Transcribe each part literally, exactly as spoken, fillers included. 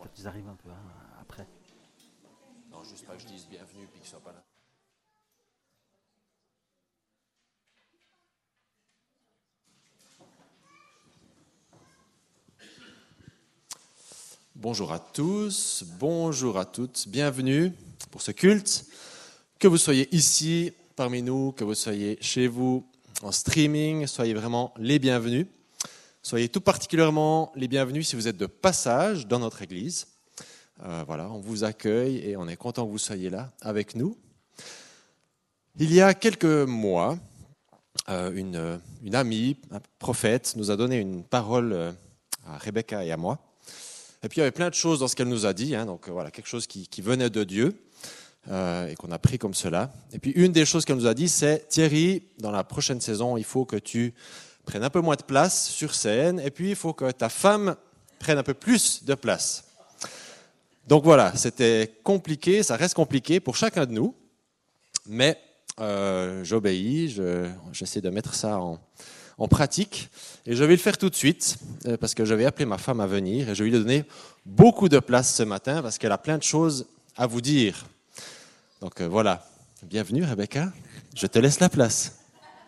quand ils arrivent un peu hein, après. Non, juste pas que je dise bienvenue puis qu'ils soient pas là. Bonjour à tous, bonjour à toutes, bienvenue pour ce culte. Que vous soyez ici parmi nous, que vous soyez chez vous en streaming, soyez vraiment les bienvenus. Soyez tout particulièrement les bienvenus si vous êtes de passage dans notre église. Euh, voilà, on vous accueille et on est content que vous soyez là avec nous. Il y a quelques mois, euh, une, une amie, un prophète, nous a donné une parole à Rebecca et à moi. Et puis il y avait plein de choses dans ce qu'elle nous a dit, hein, donc voilà, quelque chose qui, qui venait de Dieu euh, et qu'on a pris comme cela. Et puis une des choses qu'elle nous a dit, c'est Thierry, dans la prochaine saison, il faut que tu prennes un peu moins de place sur scène, et puis il faut que ta femme prenne un peu plus de place. Donc voilà, c'était compliqué, ça reste compliqué pour chacun de nous, mais euh, j'obéis, je, j'essaie de mettre ça en en pratique, et je vais le faire tout de suite, parce que je vais appeler ma femme à venir, et je vais lui donner beaucoup de place ce matin, parce qu'elle a plein de choses à vous dire. Donc euh, voilà, bienvenue Rebecca, je te laisse la place.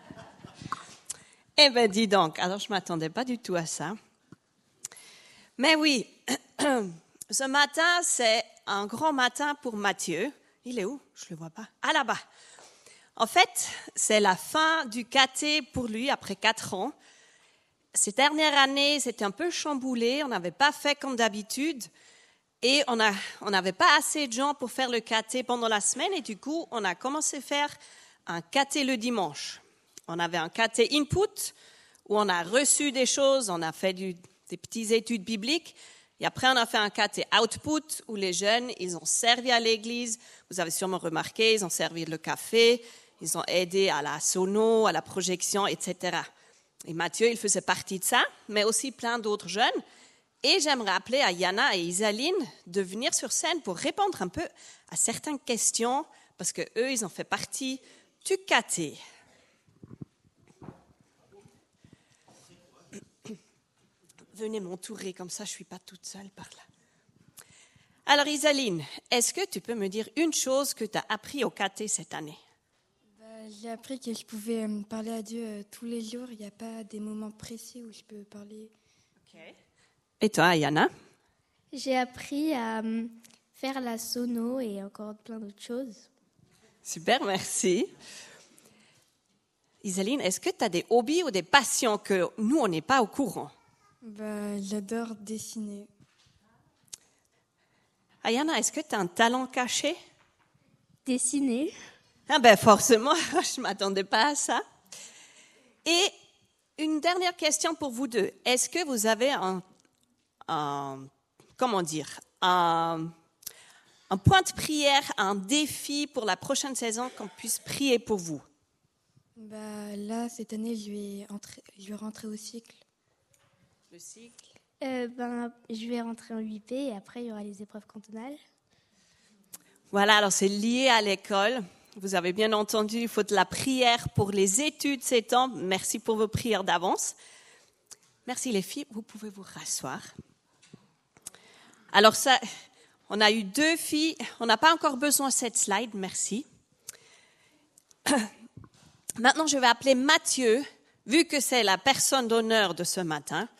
Eh bien, dis donc, alors je ne m'attendais pas du tout à ça. Mais oui, ce matin, c'est un grand matin pour Mathieu. Il est où? Je ne le vois pas. Ah, là-bas. En fait, c'est la fin du caté pour lui après quatre ans. Ces dernières années, c'était un peu chamboulé. On n'avait pas fait comme d'habitude. Et on a, on n'avait pas assez de gens pour faire le caté pendant la semaine. Et du coup, on a commencé à faire un caté le dimanche. On avait un caté input où on a reçu des choses, on a fait du, des petites études bibliques. Et après, on a fait un caté output où les jeunes, ils ont servi à l'église. Vous avez sûrement remarqué, ils ont servi le café. Ils ont aidé à la sono, à la projection, et cetera. Et Mathieu, il faisait partie de ça, mais aussi plein d'autres jeunes. Et j'aimerais appeler à Yana et Isaline de venir sur scène pour répondre un peu à certaines questions, parce que eux, ils ont fait partie du caté. Venez m'entourer, comme ça je ne suis pas toute seule par là. Alors Isaline, est-ce que tu peux me dire une chose que tu as appris au caté cette année? J'ai appris que je pouvais parler à Dieu euh, tous les jours. Il n'y a pas des moments précis où je peux parler. Okay. Et toi, Yana? J'ai appris à euh, faire la sono et encore plein d'autres choses. Super, merci. Isaline, est-ce que tu as des hobbies ou des passions que nous, on n'est pas au courant? Bah, j'adore dessiner. Yana, est-ce que tu as un talent caché? Dessiner. Ah ben forcément, je ne m'attendais pas à ça. Et une dernière question pour vous deux. Est-ce que vous avez un, un comment dire, un, un point de prière, un défi pour la prochaine saison qu'on puisse prier pour vous? Bah, là, cette année, je vais, entrer, je vais rentrer au cycle. Le cycle euh, ben, Je vais rentrer en huit P et après, il y aura les épreuves cantonales. Voilà, alors c'est lié à l'école. Vous avez bien entendu, il faut de la prière pour les études ces temps. Merci pour vos prières d'avance. Merci les filles, vous pouvez vous rasseoir. Alors ça, on a eu deux filles, on n'a pas encore besoin de cette slide, merci. Maintenant, je vais appeler Mathieu, vu que c'est la personne d'honneur de ce matin.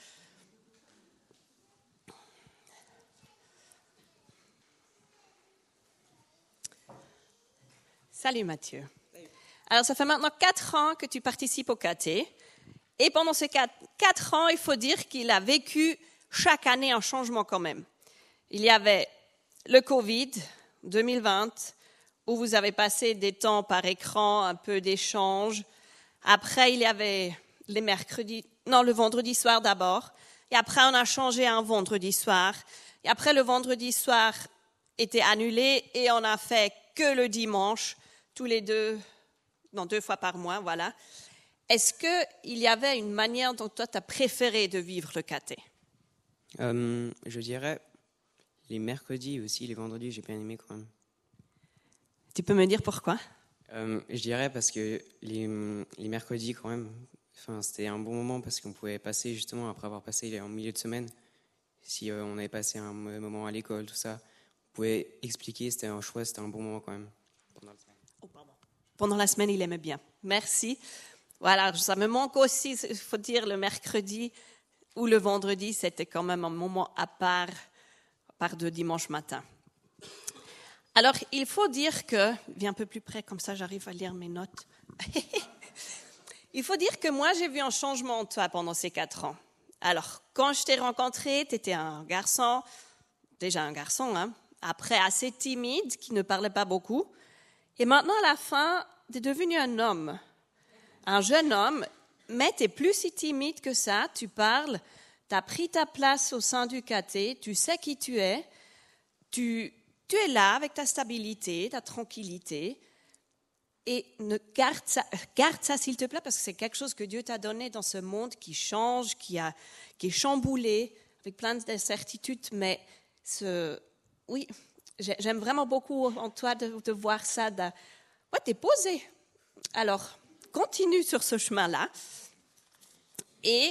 Salut Mathieu. Alors ça fait maintenant quatre ans que tu participes au caté. Et pendant ces quatre, quatre ans, il faut dire qu'il a vécu chaque année un changement quand même. Il y avait le Covid deux mille vingt, où vous avez passé des temps par écran, un peu d'échange. Après, il y avait les mercredis, non, le vendredi soir d'abord. Et après, on a changé à un vendredi soir. Et après, le vendredi soir était annulé et on a fait que le dimanche. Tous les deux, non, deux fois par mois, voilà. Est-ce qu'il y avait une manière dont toi, tu as préféré de vivre le caté? euh, Je dirais les mercredis et aussi les vendredis, j'ai bien aimé quand même. Tu peux me dire pourquoi? euh, Je dirais parce que les, les mercredis quand même, enfin, c'était un bon moment parce qu'on pouvait passer justement, après avoir passé en milieu de semaine, si euh, on avait passé un mauvais moment à l'école, tout ça, vous pouvez expliquer, c'était un choix, c'était un bon moment quand même. Pendant la semaine. Oh, pardon. Pendant la semaine, il aimait bien. Merci. Voilà, ça me manque aussi, il faut dire, le mercredi ou le vendredi, c'était quand même un moment à part, à part de dimanche matin. Alors, il faut dire que, viens un peu plus près, comme ça j'arrive à lire mes notes. Il faut dire que moi, j'ai vu un changement en toi pendant ces quatre ans. Alors, quand je t'ai rencontré, tu étais un garçon, déjà un garçon, hein, après assez timide, qui ne parlait pas beaucoup. Et maintenant, à la fin, tu es devenu un homme, un jeune homme, mais tu n'es plus si timide que ça. Tu parles, tu as pris ta place au sein du caté, tu sais qui tu es, tu, tu es là avec ta stabilité, ta tranquillité. Et ne garde ça, garde ça s'il te plaît, parce que c'est quelque chose que Dieu t'a donné dans ce monde qui change, qui, a, qui est chamboulé, avec plein d'incertitudes. Mais ce, oui, j'aime vraiment beaucoup en toi de, de voir ça. De, ouais, t'es posé. Alors, continue sur ce chemin-là. Et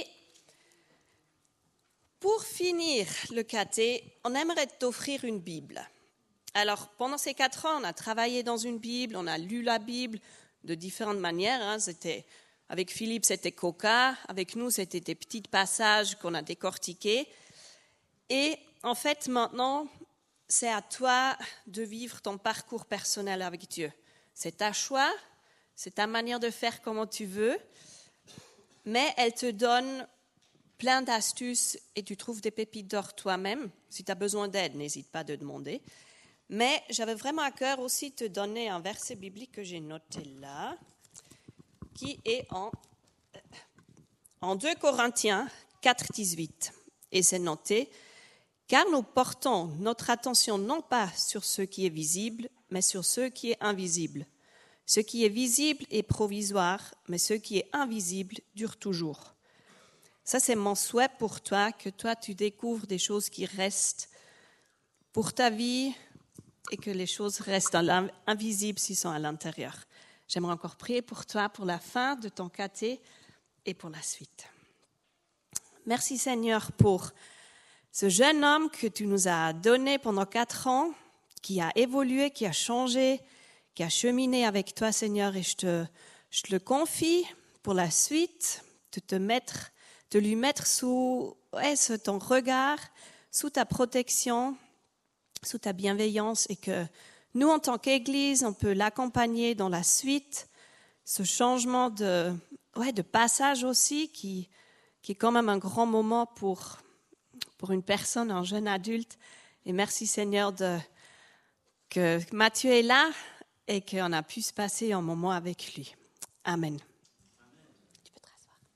pour finir le caté, on aimerait t'offrir une Bible. Alors, pendant ces quatre ans, on a travaillé dans une Bible, on a lu la Bible de différentes manières. Hein. C'était, avec Philippe, c'était Coca. Avec nous, c'était des petits passages qu'on a décortiqués. Et en fait, maintenant, c'est à toi de vivre ton parcours personnel avec Dieu. C'est ta choix, c'est ta manière de faire comme tu veux, mais elle te donne plein d'astuces et tu trouves des pépites d'or toi-même. Si tu as besoin d'aide, n'hésite pas à demander. Mais j'avais vraiment à cœur aussi de te donner un verset biblique que j'ai noté là, qui est en, en deux Corinthiens quatre, dix-huit. Et c'est noté, « Car nous portons notre attention non pas sur ce qui est visible, mais sur ce qui est invisible. Ce qui est visible est provisoire, mais ce qui est invisible dure toujours. » Ça, c'est mon souhait pour toi, que toi, tu découvres des choses qui restent pour ta vie, et que les choses restent invisibles s'ils sont à l'intérieur. J'aimerais encore prier pour toi, pour la fin de ton caté et pour la suite. Merci Seigneur pour ce jeune homme que tu nous as donné pendant quatre ans, qui a évolué, qui a changé, qui a cheminé avec toi Seigneur, et je te, je te le confie pour la suite, de te mettre, de lui mettre sous, ouais, sous ton regard, sous ta protection, sous ta bienveillance, et que nous, en tant qu'Église, on peut l'accompagner dans la suite, ce changement de, ouais, de passage aussi, qui, qui est quand même un grand moment pour, pour une personne, un jeune adulte. Et merci Seigneur de, que Mathieu est là et qu'on a pu se passer un moment avec lui. Amen. Amen. Tu peux te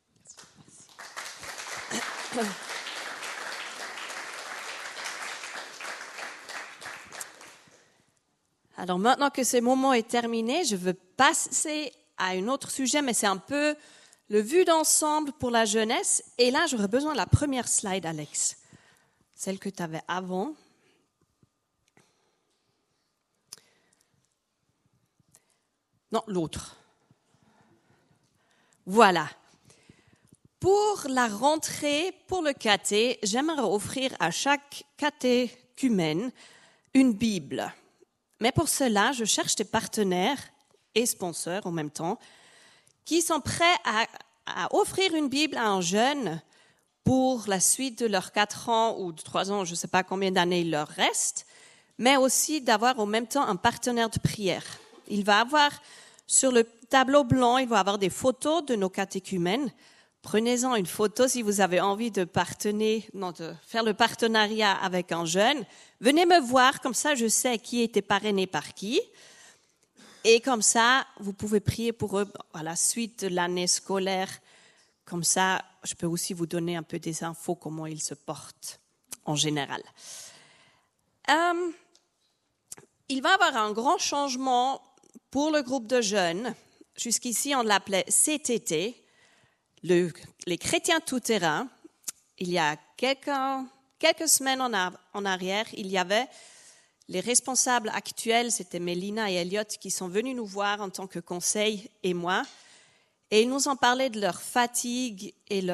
rasseoir. Alors maintenant que ce moment est terminé, je veux passer à un autre sujet, mais c'est un peu le vue d'ensemble pour la jeunesse. Et là, j'aurais besoin de la première slide, Alex, celle que tu avais avant. Non, l'autre. Voilà. Pour la rentrée, pour le caté, j'aimerais offrir à chaque catéchumène une Bible. Mais pour cela, je cherche des partenaires et sponsors en même temps qui sont prêts à, à offrir une Bible à un jeune pour la suite de leurs quatre ans ou de trois ans, je ne sais pas combien d'années il leur reste, mais aussi d'avoir en même temps un partenaire de prière. Il va avoir sur le tableau blanc, il va avoir des photos de nos catéchumènes. Prenez-en une photo si vous avez envie de, partenaire, non, de faire le partenariat avec un jeune. Venez me voir, comme ça je sais qui était parrainé par qui. Et comme ça, vous pouvez prier pour eux à la suite de l'année scolaire. Comme ça, je peux aussi vous donner un peu des infos, comment ils se portent en général. Euh, il va y avoir un grand changement pour le groupe de jeunes. Jusqu'ici, on l'appelait C T T. Le, les chrétiens tout-terrain. Il y a quelques, quelques semaines en, a, en arrière, il y avait les responsables actuels, c'était Mélina et Elliot, qui sont venus nous voir en tant que conseil et moi, et ils nous ont parlé de leur fatigue et leur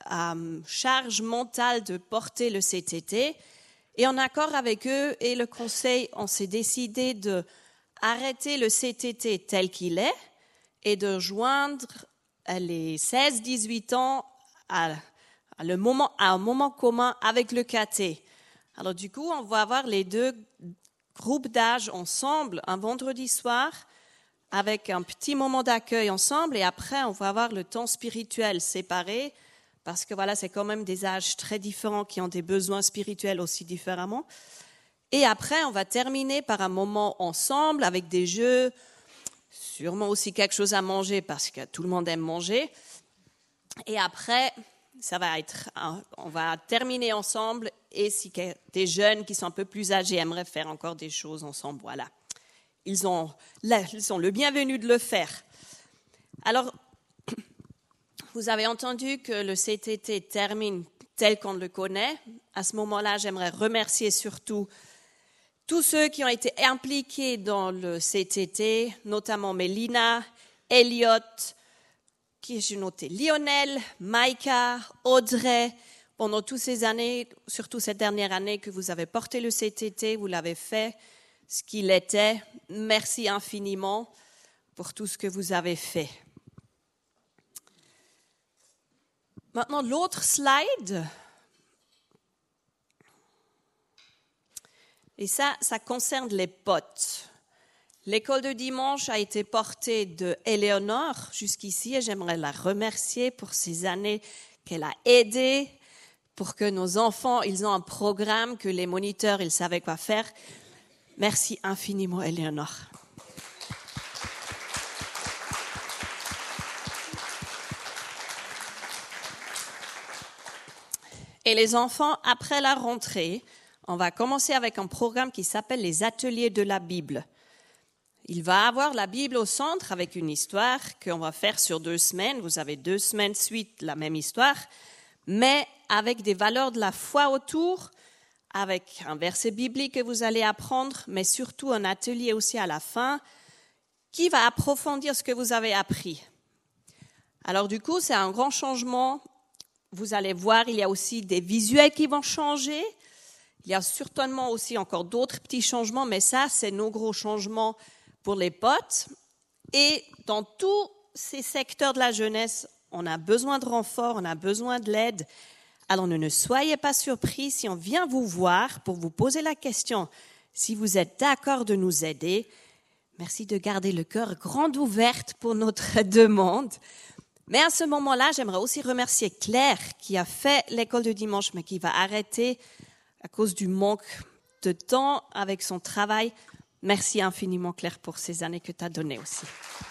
euh, charge mentale de porter le C T T. Et en accord avec eux et le conseil, on s'est décidé de arrêter le C T T tel qu'il est et de joindre les seize dix-huit ans à, à, le moment, à un moment commun avec le K T. Alors du coup, on va avoir les deux groupes d'âge ensemble un vendredi soir avec un petit moment d'accueil ensemble et après, on va avoir le temps spirituel séparé parce que voilà, c'est quand même des âges très différents qui ont des besoins spirituels aussi différemment. Et après, on va terminer par un moment ensemble avec des jeux, sûrement aussi quelque chose à manger parce que tout le monde aime manger. Et après, ça va être, on va terminer ensemble et si des jeunes qui sont un peu plus âgés aimeraient faire encore des choses ensemble, voilà. Ils ont, ils sont le bienvenu de le faire. Alors, vous avez entendu que le C T T termine tel qu'on le connaît. À ce moment-là, j'aimerais remercier surtout tous ceux qui ont été impliqués dans le C T T, notamment Mélina, Elliot, qui j'ai noté, Lionel, Maïka, Audrey, pendant toutes ces années, surtout cette dernière année que vous avez porté le C T T, vous l'avez fait ce qu'il était. Merci infiniment pour tout ce que vous avez fait. Maintenant, l'autre slide. Et ça, ça concerne les potes. L'école de dimanche a été portée de Éléonore jusqu'ici et j'aimerais la remercier pour ces années qu'elle a aidé pour que nos enfants, ils ont un programme, que les moniteurs, ils savaient quoi faire. Merci infiniment, Éléonore. Et les enfants, après la rentrée, on va commencer avec un programme qui s'appelle les ateliers de la Bible. Il va avoir la Bible au centre avec une histoire qu'on va faire sur deux semaines. Vous avez deux semaines suite la même histoire, mais avec des valeurs de la foi autour, avec un verset biblique que vous allez apprendre, mais surtout un atelier aussi à la fin qui va approfondir ce que vous avez appris. Alors du coup, c'est un grand changement. Vous allez voir, il y a aussi des visuels qui vont changer. Il y a certainement aussi encore d'autres petits changements, mais ça, c'est nos gros changements pour les potes. Et dans tous ces secteurs de la jeunesse, on a besoin de renfort, on a besoin de l'aide. Alors ne, ne soyez pas surpris si on vient vous voir pour vous poser la question si vous êtes d'accord de nous aider. Merci de garder le cœur grand ouvert pour notre demande. Mais à ce moment-là, j'aimerais aussi remercier Claire qui a fait l'école de dimanche, mais qui va arrêter à cause du manque de temps avec son travail. Merci infiniment, Claire, pour ces années que tu as données aussi.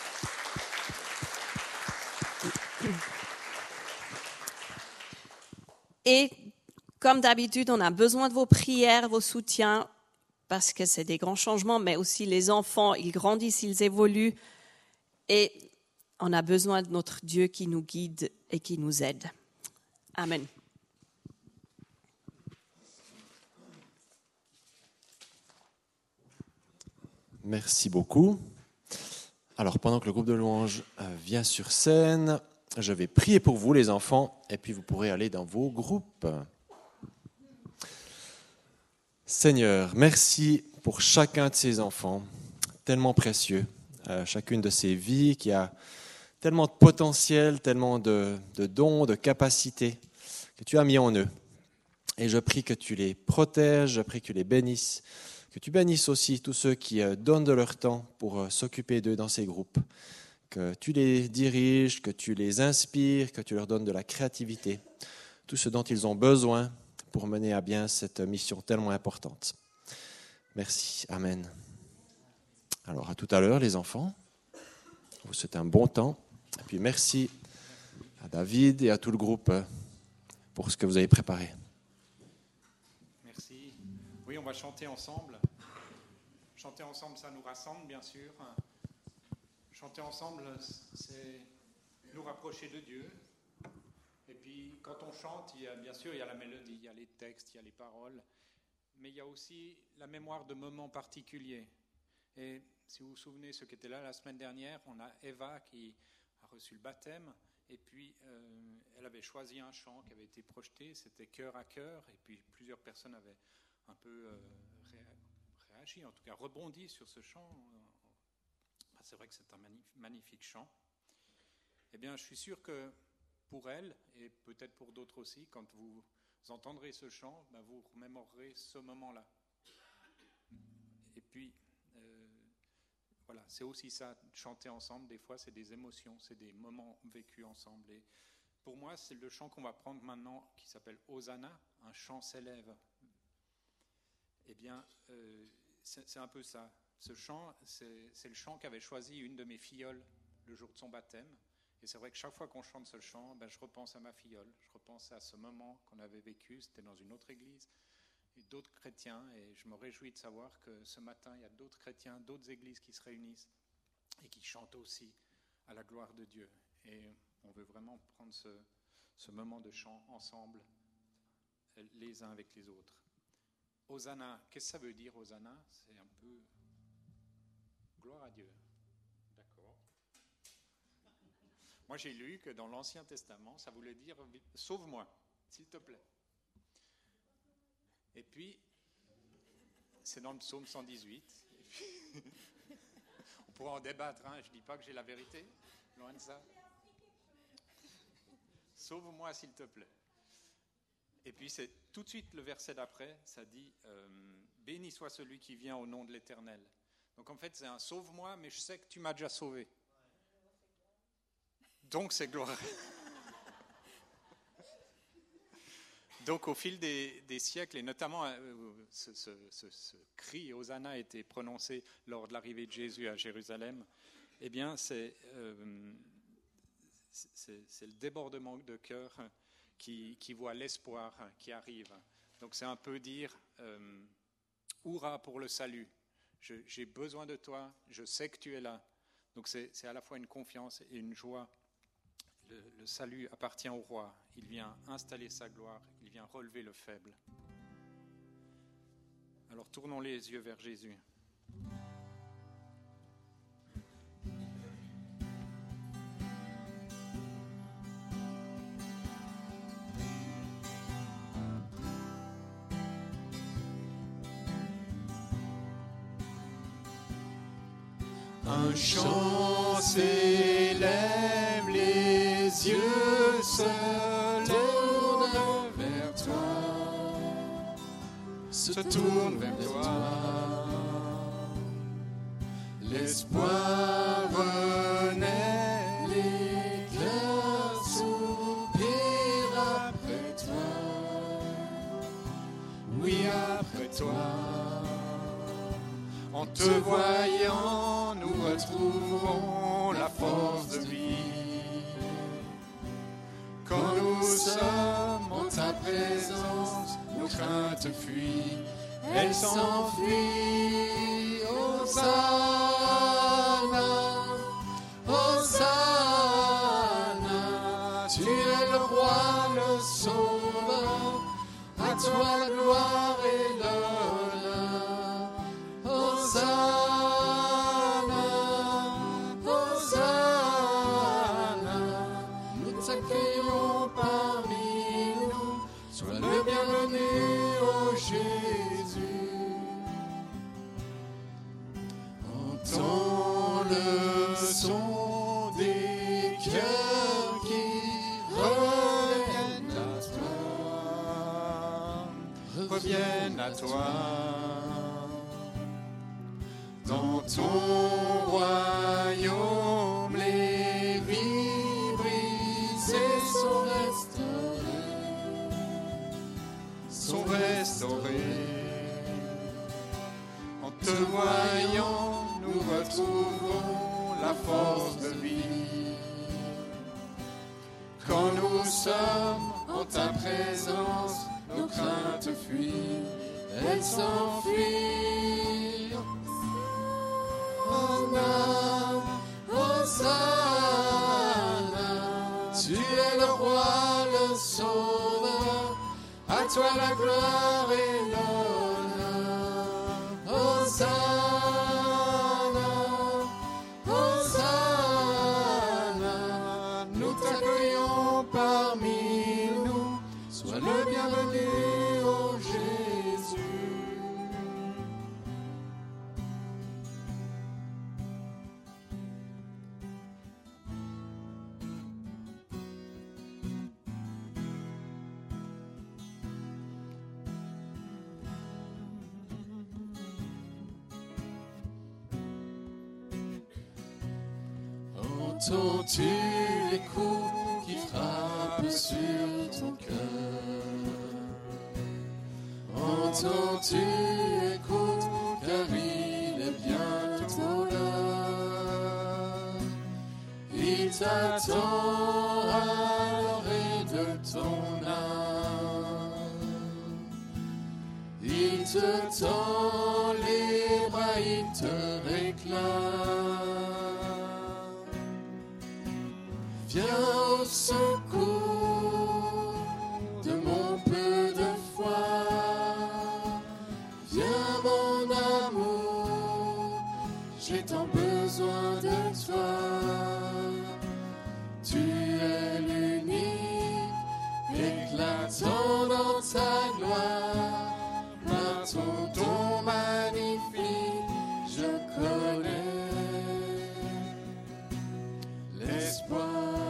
Et comme d'habitude, on a besoin de vos prières, vos soutiens, parce que c'est des grands changements, mais aussi les enfants, ils grandissent, ils évoluent. Et on a besoin de notre Dieu qui nous guide et qui nous aide. Amen. Merci beaucoup. Alors, pendant que le groupe de louanges vient sur scène, je vais prier pour vous, les enfants, et puis vous pourrez aller dans vos groupes. Seigneur, merci pour chacun de ces enfants, tellement précieux, euh, chacune de ces vies qui a tellement de potentiel, tellement de, de dons, de capacités que tu as mis en eux. Et je prie que tu les protèges, je prie que tu les bénisses, que tu bénisses aussi tous ceux qui donnent de leur temps pour s'occuper d'eux dans ces groupes, que tu les diriges, que tu les inspires, que tu leur donnes de la créativité, tout ce dont ils ont besoin pour mener à bien cette mission tellement importante. Merci. Amen. Alors, à tout à l'heure, les enfants. Je vous souhaite un bon temps. Et puis, merci à David et à tout le groupe pour ce que vous avez préparé. Merci. Oui, on va chanter ensemble. Chanter ensemble, ça nous rassemble, bien sûr. Chanter ensemble, c'est nous rapprocher de Dieu. Et puis, quand on chante, il y a, bien sûr, il y a la mélodie, il y a les textes, il y a les paroles, mais il y a aussi la mémoire de moments particuliers. Et si vous vous souvenez, ceux qui étaient là la semaine dernière, on a Eva qui a reçu le baptême, Et puis, euh, elle avait choisi un chant qui avait été projeté, c'était Cœur à cœur, et puis plusieurs personnes avaient un peu euh, ré, réagi, en tout cas rebondi sur ce chant. Bah, c'est vrai que c'est un magnifique, magnifique chant. Eh bien, je suis sûr que pour elle, et peut-être pour d'autres aussi, quand vous entendrez ce chant, bah, vous remémorerez ce moment-là. Et puis, euh, voilà, c'est aussi ça, chanter ensemble, des fois c'est des émotions, c'est des moments vécus ensemble. Et pour moi, c'est le chant qu'on va prendre maintenant, qui s'appelle Hosanna, un chant s'élève. Eh bien, euh, c'est, c'est un peu ça. Ce chant, c'est, c'est le chant qu'avait choisi une de mes filleules le jour de son baptême. Et c'est vrai que chaque fois qu'on chante ce chant, ben, je repense à ma filleule, je repense à ce moment qu'on avait vécu, c'était dans une autre église, et d'autres chrétiens, et je me réjouis de savoir que ce matin, il y a d'autres chrétiens, d'autres églises qui se réunissent et qui chantent aussi à la gloire de Dieu. Et on veut vraiment prendre ce, ce moment de chant ensemble, les uns avec les autres. Hosanna, qu'est-ce que ça veut dire, Hosanna? C'est un peu gloire à Dieu. D'accord. Moi, j'ai lu que dans l'Ancien Testament, ça voulait dire « sauve-moi, s'il te plaît ». Et puis, c'est dans le psaume cent dix-huit. Et puis, on pourra en débattre, hein, je ne dis pas que j'ai la vérité, loin de ça. Sauve-moi, s'il te plaît. Et puis, c'est tout de suite le verset d'après, ça dit euh, « Béni soit celui qui vient au nom de l'Éternel ». Donc, en fait, c'est un « sauve-moi, mais je sais que tu m'as déjà sauvé ». Donc, c'est gloire. Donc, au fil des, des siècles, et notamment euh, ce, ce, ce, ce cri Hosanna a été prononcé lors de l'arrivée de Jésus à Jérusalem, eh bien, c'est, euh, c'est, c'est le débordement de cœur qui, qui voit l'espoir qui arrive. Donc, c'est un peu dire euh, « Hourra pour le salut, je, j'ai besoin de toi, je sais que tu es là ». Donc, c'est, c'est à la fois une confiance et une joie. Le, le salut appartient au roi. Il vient installer sa gloire. Il vient relever le faible. Alors tournons les yeux vers Jésus. Un chant s'élève, les yeux se tournent vers toi, se tournent vers toi. L'espoir renaît, les cœurs soupirent après toi, oui après toi. En te voyant, nous retrouvons la force de vie. Quand nous sommes en ta présence, nos craintes fuient, elles s'enfuient. Hosanna, Hosanna, tu es le roi, le sauveur, à toi la gloire et l'honneur. Hosanna, Hosanna, nous t'accueillons parmi nous, sois le bienvenu, ô Jésus. Entends le son des cœurs qui reviennent à toi, reviennent à toi. Dans ton royaume, les vies brisées sont restaurées, sont restaurées. En te voyant, nous retrouvons la force de vie. Quand nous sommes en ta présence, nos craintes fuient, elles s'enfuient. Hosanna, Hosanna, tu es le roi, le sauveur, à toi la gloire et l'honneur. Hosanna, Hosanna, nous t'accueillons Entends-tu les coups qui frappent sur ton cœur? Entends-tu, écoute, car il est bientôt l'heure. Il t'attend à l'orée de ton âme. Il te tend les bras, il te réclame. Viens au secours de mon peu de foi. Viens mon amour, j'ai tant besoin de toi. Tu es l'unique, éclatant dans ta gloire. Par ton don magnifique, je connais l'espoir.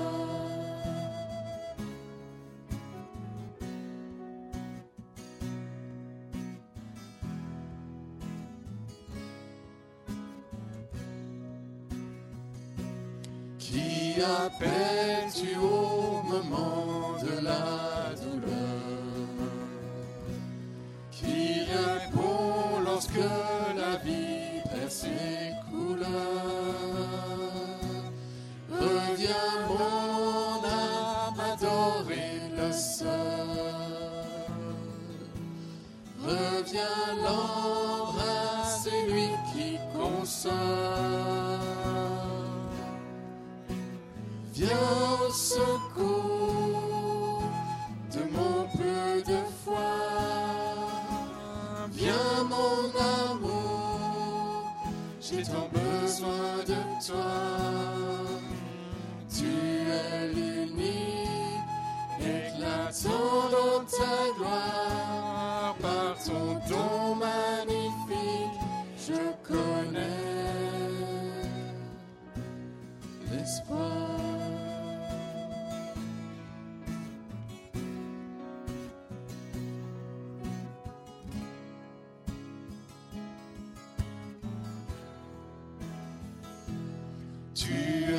Qui appelles-tu au moment de la douleur? Qui répond lorsque la vie perd ses couleurs? Reviens mon âme adorer le seul. Reviens l'embrasser, lui qui console. Viens au secours de mon peu de foi. Viens mon amour, j'ai tant besoin de toi. Tu es l'unique, éclatant dans ta gloire. Par ton don magnifique, je connais l'espoir. Tu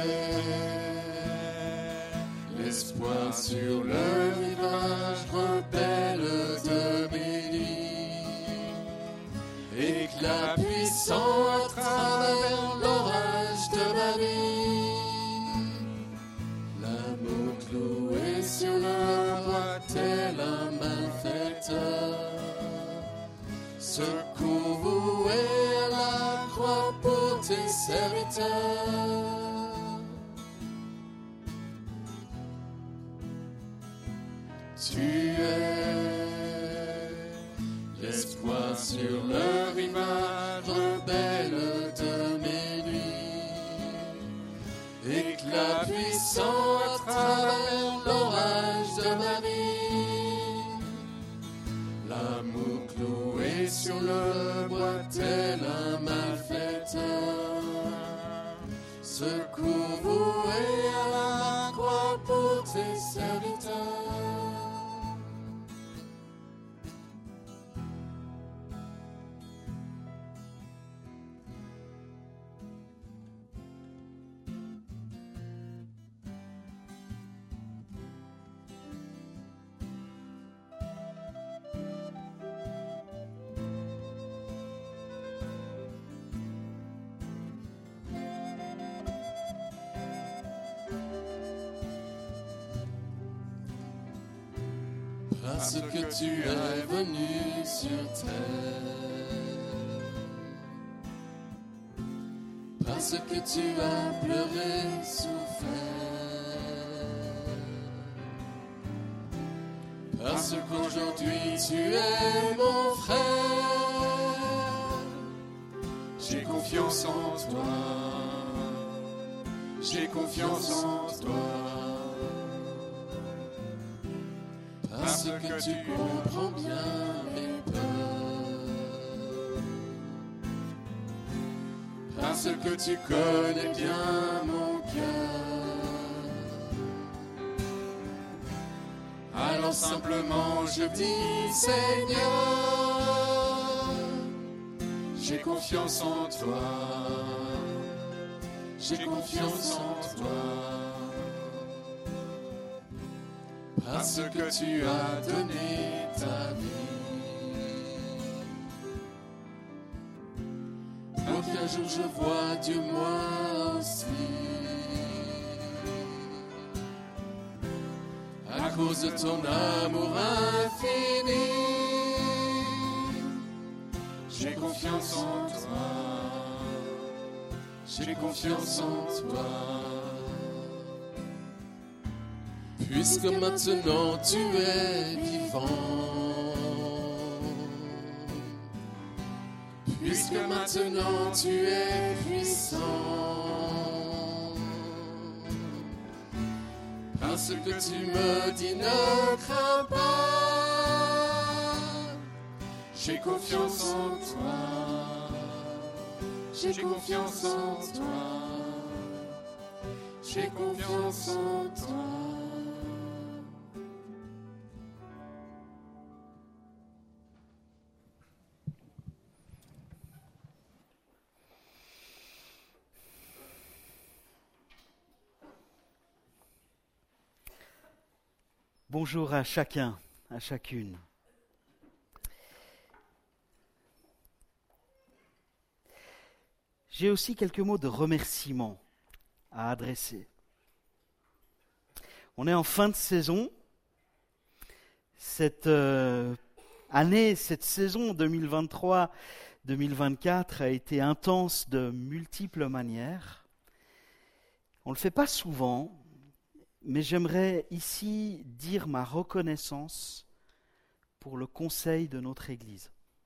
es l'espoir sur le rivage rebelle de mes nuits. Éclat puissant à travers l'orage de ma vie. L'amour cloué sur le bois tel un malfaiteur. Secours voué à la croix pour tes serviteurs. Tu es l'espoir sur le rivage rebelle de mes nuits. Éclat puissant à travers l'orage de ma vie. L'amour cloué sur le bois tel un malfaiteur. Secours voué à la croix pour tes serviteurs. Parce que tu es venu sur terre, parce que tu as pleuré, souffert, parce qu'aujourd'hui tu es mon frère. J'ai confiance en toi, j'ai confiance en toi. Parce que tu comprends bien mes peurs. Parce que tu connais bien mon cœur. Alors simplement je dis Seigneur, j'ai confiance en toi. j'ai confiance en toi. Parce que tu as donné ta vie. Pour qu'un jour je vois Dieu moi aussi. À cause de ton amour infini, j'ai confiance en toi. J'ai confiance en toi. Puisque maintenant tu es vivant, puisque maintenant tu es puissant, parce que tu me dis ne crains pas, j'ai confiance en toi, j'ai confiance en toi, j'ai confiance en toi. Bonjour à chacun, à chacune. J'ai aussi quelques mots de remerciement à adresser. On est en fin de saison. Cette euh, année, cette saison deux mille vingt-trois deux mille vingt-quatre a été intense de multiples manières. On ne le fait pas souvent. Mais j'aimerais ici dire ma reconnaissance pour le conseil de notre Église.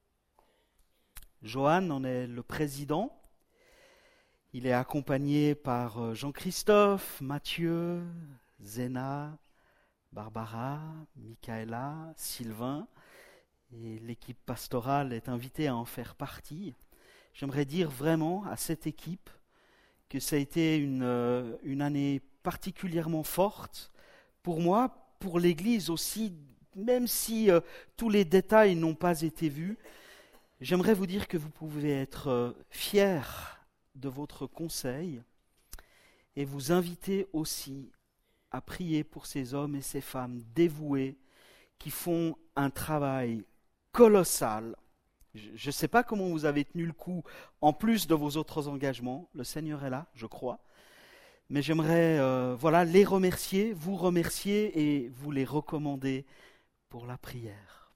Johan en est le président. Il est accompagné par Jean-Christophe, Mathieu, Zéna, Barbara, Michaela, Sylvain. Et l'équipe pastorale est invitée à en faire partie. J'aimerais dire vraiment à cette équipe que ça a été une, une année particulièrement forte pour moi, pour l'Église aussi, même si euh, tous les détails n'ont pas été vus. J'aimerais vous dire que vous pouvez être euh, fiers de votre conseil et vous inviter aussi à prier pour ces hommes et ces femmes dévoués qui font un travail colossal. Je ne sais pas comment vous avez tenu le coup en plus de vos autres engagements. Le Seigneur est là, je crois. Mais j'aimerais euh, voilà, les remercier, vous remercier et vous les recommander pour la prière.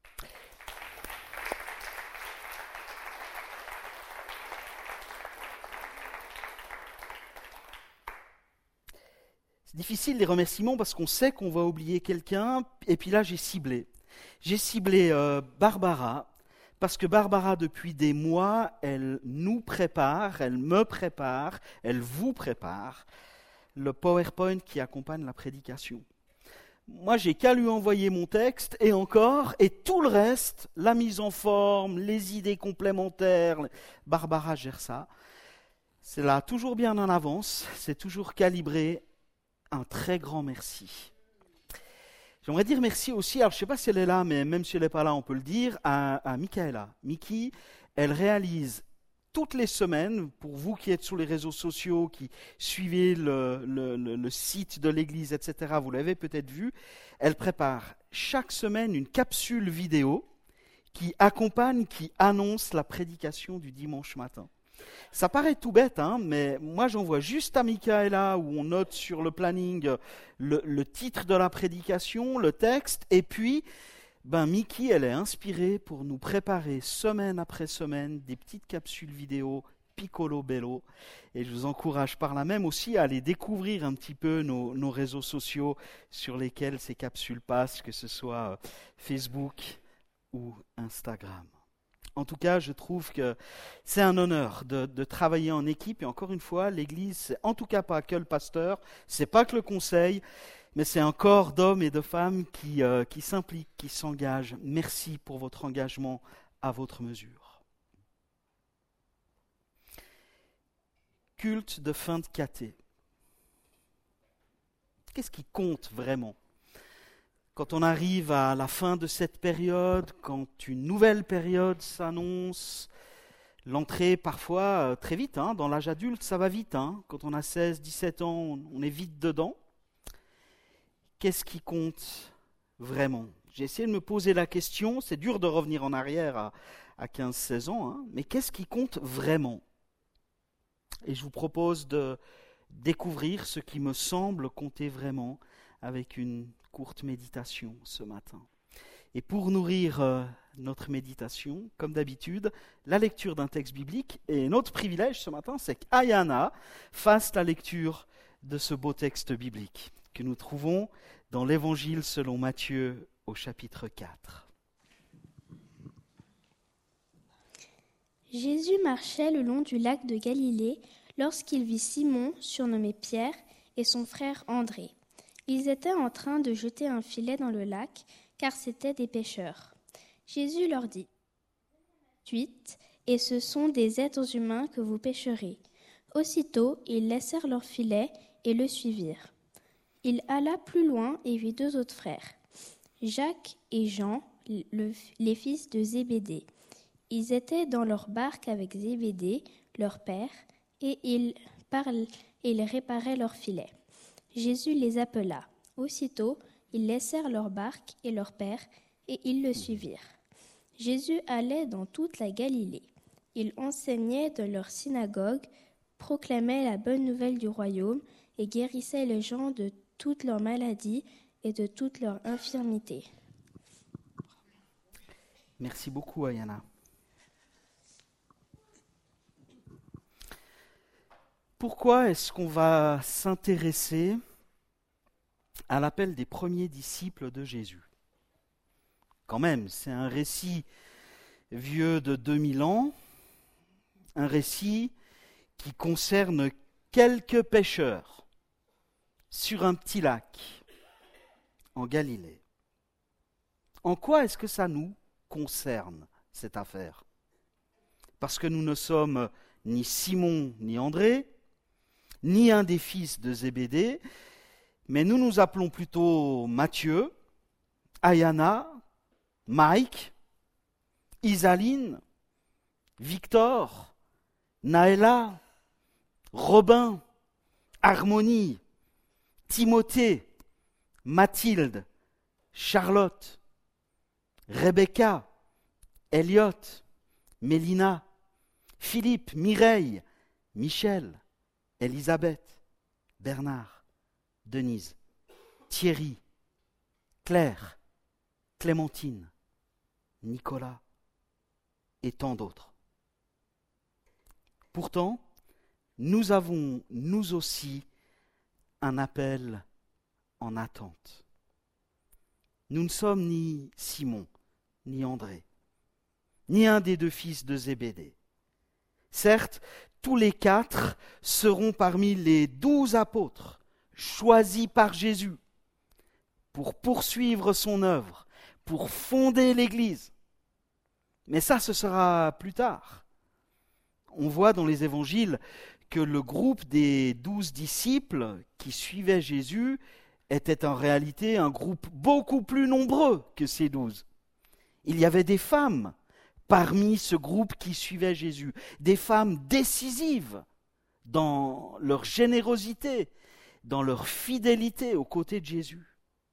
C'est difficile les remerciements parce qu'on sait qu'on va oublier quelqu'un. Et puis là, j'ai ciblé. J'ai ciblé euh, Barbara. Parce que Barbara, depuis des mois, elle nous prépare, elle me prépare, elle vous prépare le PowerPoint qui accompagne la prédication. Moi, j'ai qu'à lui envoyer mon texte, et encore, et tout le reste, la mise en forme, les idées complémentaires, Barbara gère ça. C'est là, toujours bien en avance, c'est toujours calibré. Un très grand merci. J'aimerais dire merci aussi, alors je ne sais pas si elle est là, mais même si elle n'est pas là, on peut le dire, à, à Michaela. Miki, elle réalise toutes les semaines, pour vous qui êtes sur les réseaux sociaux, qui suivez le, le, le, le site de l'église, et cetera, vous l'avez peut-être vu, elle prépare chaque semaine une capsule vidéo qui accompagne, qui annonce la prédication du dimanche matin. Ça paraît tout bête, hein, mais moi j'envoie juste à Michaela où on note sur le planning le, le titre de la prédication, le texte, et puis ben, Miki, elle est inspirée pour nous préparer semaine après semaine des petites capsules vidéo piccolo bello, et je vous encourage par là même aussi à aller découvrir un petit peu nos, nos réseaux sociaux sur lesquels ces capsules passent, que ce soit Facebook ou Instagram. En tout cas, je trouve que c'est un honneur de, de travailler en équipe. Et encore une fois, l'Église, c'est en tout cas pas que le pasteur, c'est pas que le conseil, mais c'est un corps d'hommes et de femmes qui, euh, qui s'impliquent, qui s'engagent. Merci pour votre engagement à votre mesure. Culte de fin de caté. Qu'est-ce qui compte vraiment ? Quand on arrive à la fin de cette période, quand une nouvelle période s'annonce, L'entrée, parfois, euh, très vite, hein, dans l'âge adulte, ça va vite. Hein. Quand on a seize, dix-sept ans, on, on est vite dedans. Qu'est-ce qui compte vraiment ? J'ai essayé de me poser la question, c'est dur de revenir en arrière à, à quinze seize ans, hein, mais qu'est-ce qui compte vraiment ? Et je vous propose de découvrir ce qui me semble compter vraiment avec une courte méditation ce matin. Et pour nourrir euh, notre méditation, comme d'habitude, la lecture d'un texte biblique. Et notre privilège ce matin, c'est qu'Ayana fasse la lecture de ce beau texte biblique que nous trouvons dans l'Évangile selon Matthieu au chapitre quatre. Jésus marchait le long du lac de Galilée lorsqu'il vit Simon, surnommé Pierre, et son frère André. Ils étaient en train de jeter un filet dans le lac, car c'étaient des pêcheurs. Jésus leur dit « Huit, et ce sont des êtres humains que vous pêcherez. » Aussitôt, ils laissèrent leur filet et le suivirent. Il alla plus loin et vit deux autres frères, Jacques et Jean, le, les fils de Zébédée. Ils étaient dans leur barque avec Zébédée, leur père, et ils, parlent, et ils réparaient leur filet. Jésus les appela. Aussitôt, ils laissèrent leur barque et leur père, et ils le suivirent. Jésus allait dans toute la Galilée. Il enseignait dans leur synagogue, proclamait la bonne nouvelle du royaume et guérissait les gens de toutes leurs maladies et de toutes leurs infirmités. Merci beaucoup, Ayana. Pourquoi est-ce qu'on va s'intéresser à l'appel des premiers disciples de Jésus ? Quand même, c'est un récit vieux de deux mille ans, un récit qui concerne quelques pêcheurs sur un petit lac en Galilée. En quoi est-ce que ça nous concerne, cette affaire ? Parce que nous ne sommes ni Simon ni André, ni un des fils de Zébédée, mais nous nous appelons plutôt Matthieu, Ayana, Mike, Isaline, Victor, Naëla, Robin, Harmonie, Timothée, Mathilde, Charlotte, Rebecca, Elliot, Mélina, Philippe, Mireille, Michel, Elisabeth, Bernard, Denise, Thierry, Claire, Clémentine, Nicolas et tant d'autres. Pourtant, nous avons, nous aussi, un appel en attente. Nous ne sommes ni Simon, ni André, ni un des deux fils de Zébédée. Certes, tous les quatre seront parmi les douze apôtres choisis par Jésus pour poursuivre son œuvre, pour fonder l'Église. Mais ça, ce sera plus tard. On voit dans les évangiles que le groupe des douze disciples qui suivaient Jésus était en réalité un groupe beaucoup plus nombreux que ces douze. Il y avait des femmes parmi ce groupe qui suivait Jésus, des femmes décisives dans leur générosité, dans leur fidélité aux côtés de Jésus.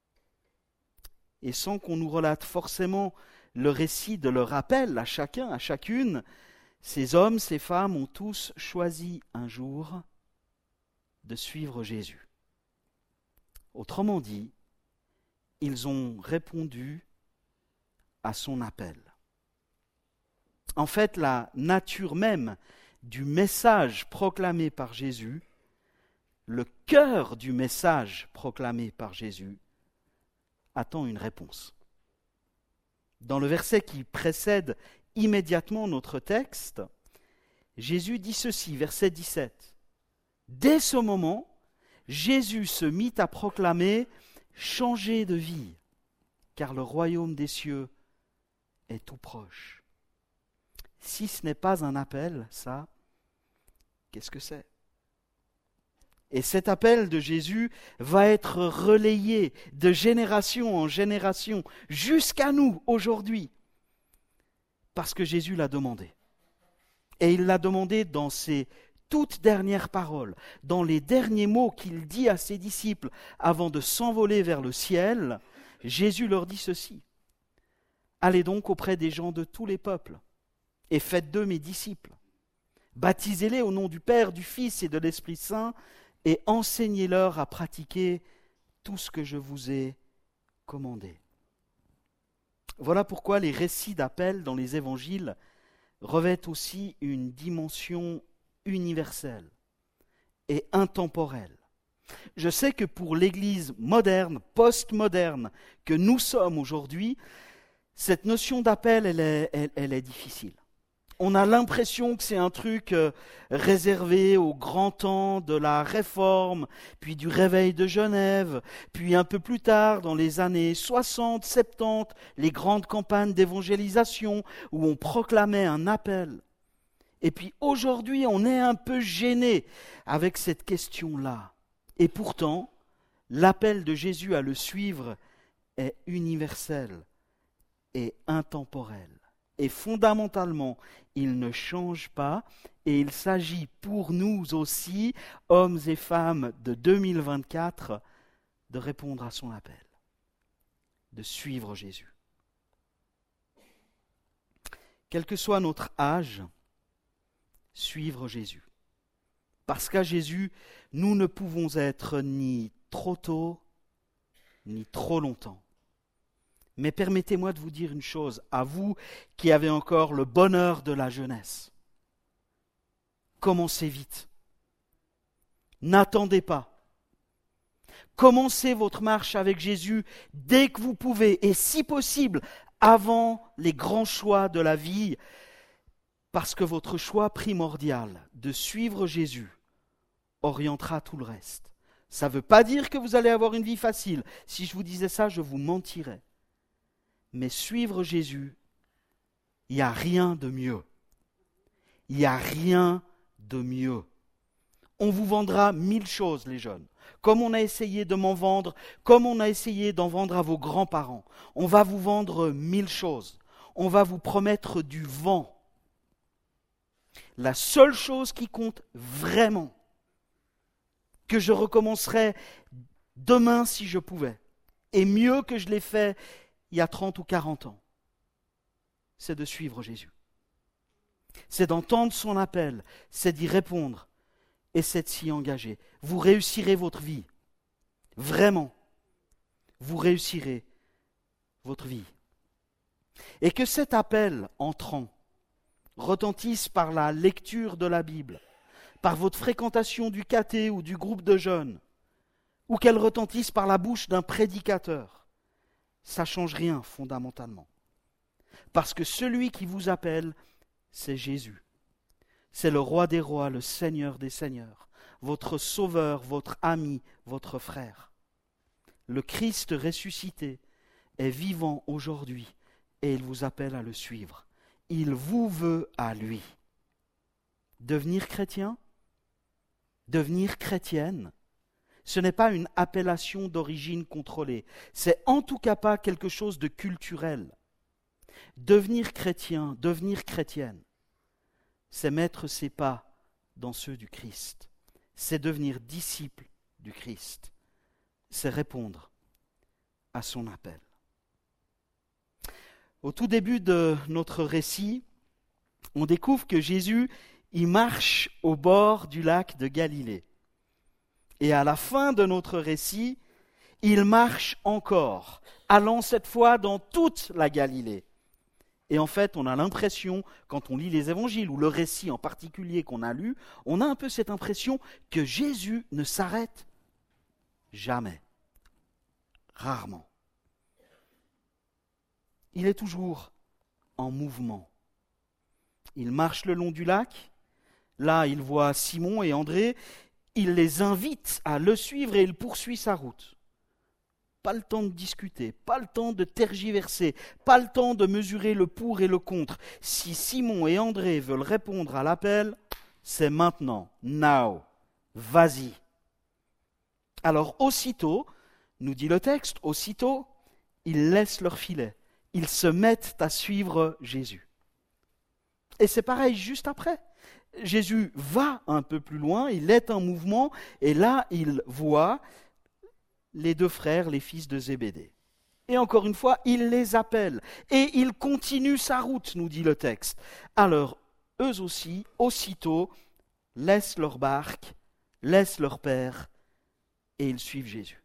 Et sans qu'on nous relate forcément le récit de leur appel à chacun, à chacune, ces hommes, ces femmes ont tous choisi un jour de suivre Jésus. Autrement dit, ils ont répondu à son appel. En fait, la nature même du message proclamé par Jésus, le cœur du message proclamé par Jésus, attend une réponse. Dans le verset qui précède immédiatement notre texte, Jésus dit ceci, verset dix-sept. Dès ce moment, Jésus se mit à proclamer « Changez de vie, car le royaume des cieux est tout proche. » Si ce n'est pas un appel, ça, qu'est-ce que c'est ? Et cet appel de Jésus va être relayé de génération en génération jusqu'à nous aujourd'hui, parce que Jésus l'a demandé. Et il l'a demandé dans ses toutes dernières paroles, dans les derniers mots qu'il dit à ses disciples avant de s'envoler vers le ciel. Jésus leur dit ceci: allez donc auprès des gens de tous les peuples et faites d'eux mes disciples. Baptisez-les au nom du Père, du Fils et de l'Esprit Saint et enseignez-leur à pratiquer tout ce que je vous ai commandé. Voilà pourquoi les récits d'appel dans les évangiles revêtent aussi une dimension universelle et intemporelle. Je sais que pour l'Église moderne, post-moderne que nous sommes aujourd'hui, cette notion d'appel, elle est, elle, elle est difficile. On a l'impression que c'est un truc euh, réservé au grand temps de la Réforme, puis du Réveil de Genève, puis un peu plus tard, dans les années soixante, soixante-dix, les grandes campagnes d'évangélisation où on proclamait un appel. Et puis aujourd'hui, on est un peu gêné avec cette question-là. Et pourtant, l'appel de Jésus à le suivre est universel et intemporel. Et fondamentalement, il ne change pas et il s'agit pour nous aussi, hommes et femmes de deux mille vingt-quatre, de répondre à son appel, de suivre Jésus. Quel que soit notre âge, suivre Jésus. Parce qu'à Jésus, nous ne pouvons être ni trop tôt, ni trop longtemps. Mais permettez-moi de vous dire une chose, à vous qui avez encore le bonheur de la jeunesse. Commencez vite. N'attendez pas. Commencez votre marche avec Jésus dès que vous pouvez, et si possible, avant les grands choix de la vie, parce que votre choix primordial de suivre Jésus orientera tout le reste. Ça ne veut pas dire que vous allez avoir une vie facile. Si je vous disais ça, je vous mentirais. Mais suivre Jésus, il n'y a rien de mieux. Il n'y a rien de mieux. On vous vendra mille choses, les jeunes. Comme on a essayé de m'en vendre, comme on a essayé d'en vendre à vos grands-parents. On va vous vendre mille choses. On va vous promettre du vent. La seule chose qui compte vraiment, que je recommencerais demain si je pouvais, et mieux que je l'ai fait il y a trente ou quarante ans, c'est de suivre Jésus. C'est d'entendre son appel, c'est d'y répondre et c'est de s'y engager. Vous réussirez votre vie. Vraiment. Vous réussirez votre vie. Et que cet appel entrant retentisse par la lecture de la Bible, par votre fréquentation du caté ou du groupe de jeunes, ou qu'elle retentisse par la bouche d'un prédicateur, ça ne change rien fondamentalement. Parce que celui qui vous appelle, c'est Jésus. C'est le roi des rois, le Seigneur des seigneurs, votre sauveur, votre ami, votre frère. Le Christ ressuscité est vivant aujourd'hui et il vous appelle à le suivre. Il vous veut à lui. Devenir chrétien, devenir chrétienne, ce n'est pas une appellation d'origine contrôlée. C'est en tout cas pas quelque chose de culturel. Devenir chrétien, devenir chrétienne, c'est mettre ses pas dans ceux du Christ. C'est devenir disciple du Christ. C'est répondre à son appel. Au tout début de notre récit, on découvre que Jésus, il marche au bord du lac de Galilée. Et à la fin de notre récit, il marche encore, allant cette fois dans toute la Galilée. Et en fait, on a l'impression, quand on lit les évangiles, ou le récit en particulier qu'on a lu, on a un peu cette impression que Jésus ne s'arrête jamais, rarement. Il est toujours en mouvement. Il marche le long du lac, là il voit Simon et André, il les invite à le suivre et il poursuit sa route. Pas le temps de discuter, pas le temps de tergiverser, pas le temps de mesurer le pour et le contre. Si Simon et André veulent répondre à l'appel, c'est maintenant, now, vas-y. Alors aussitôt, nous dit le texte, aussitôt, ils laissent leur filet, ils se mettent à suivre Jésus. Et c'est pareil juste après. Jésus va un peu plus loin, il est en mouvement, et là, il voit les deux frères, les fils de Zébédée. Et encore une fois, il les appelle, et il continue sa route, nous dit le texte. Alors, eux aussi, aussitôt, laissent leur barque, laissent leur père, et ils suivent Jésus.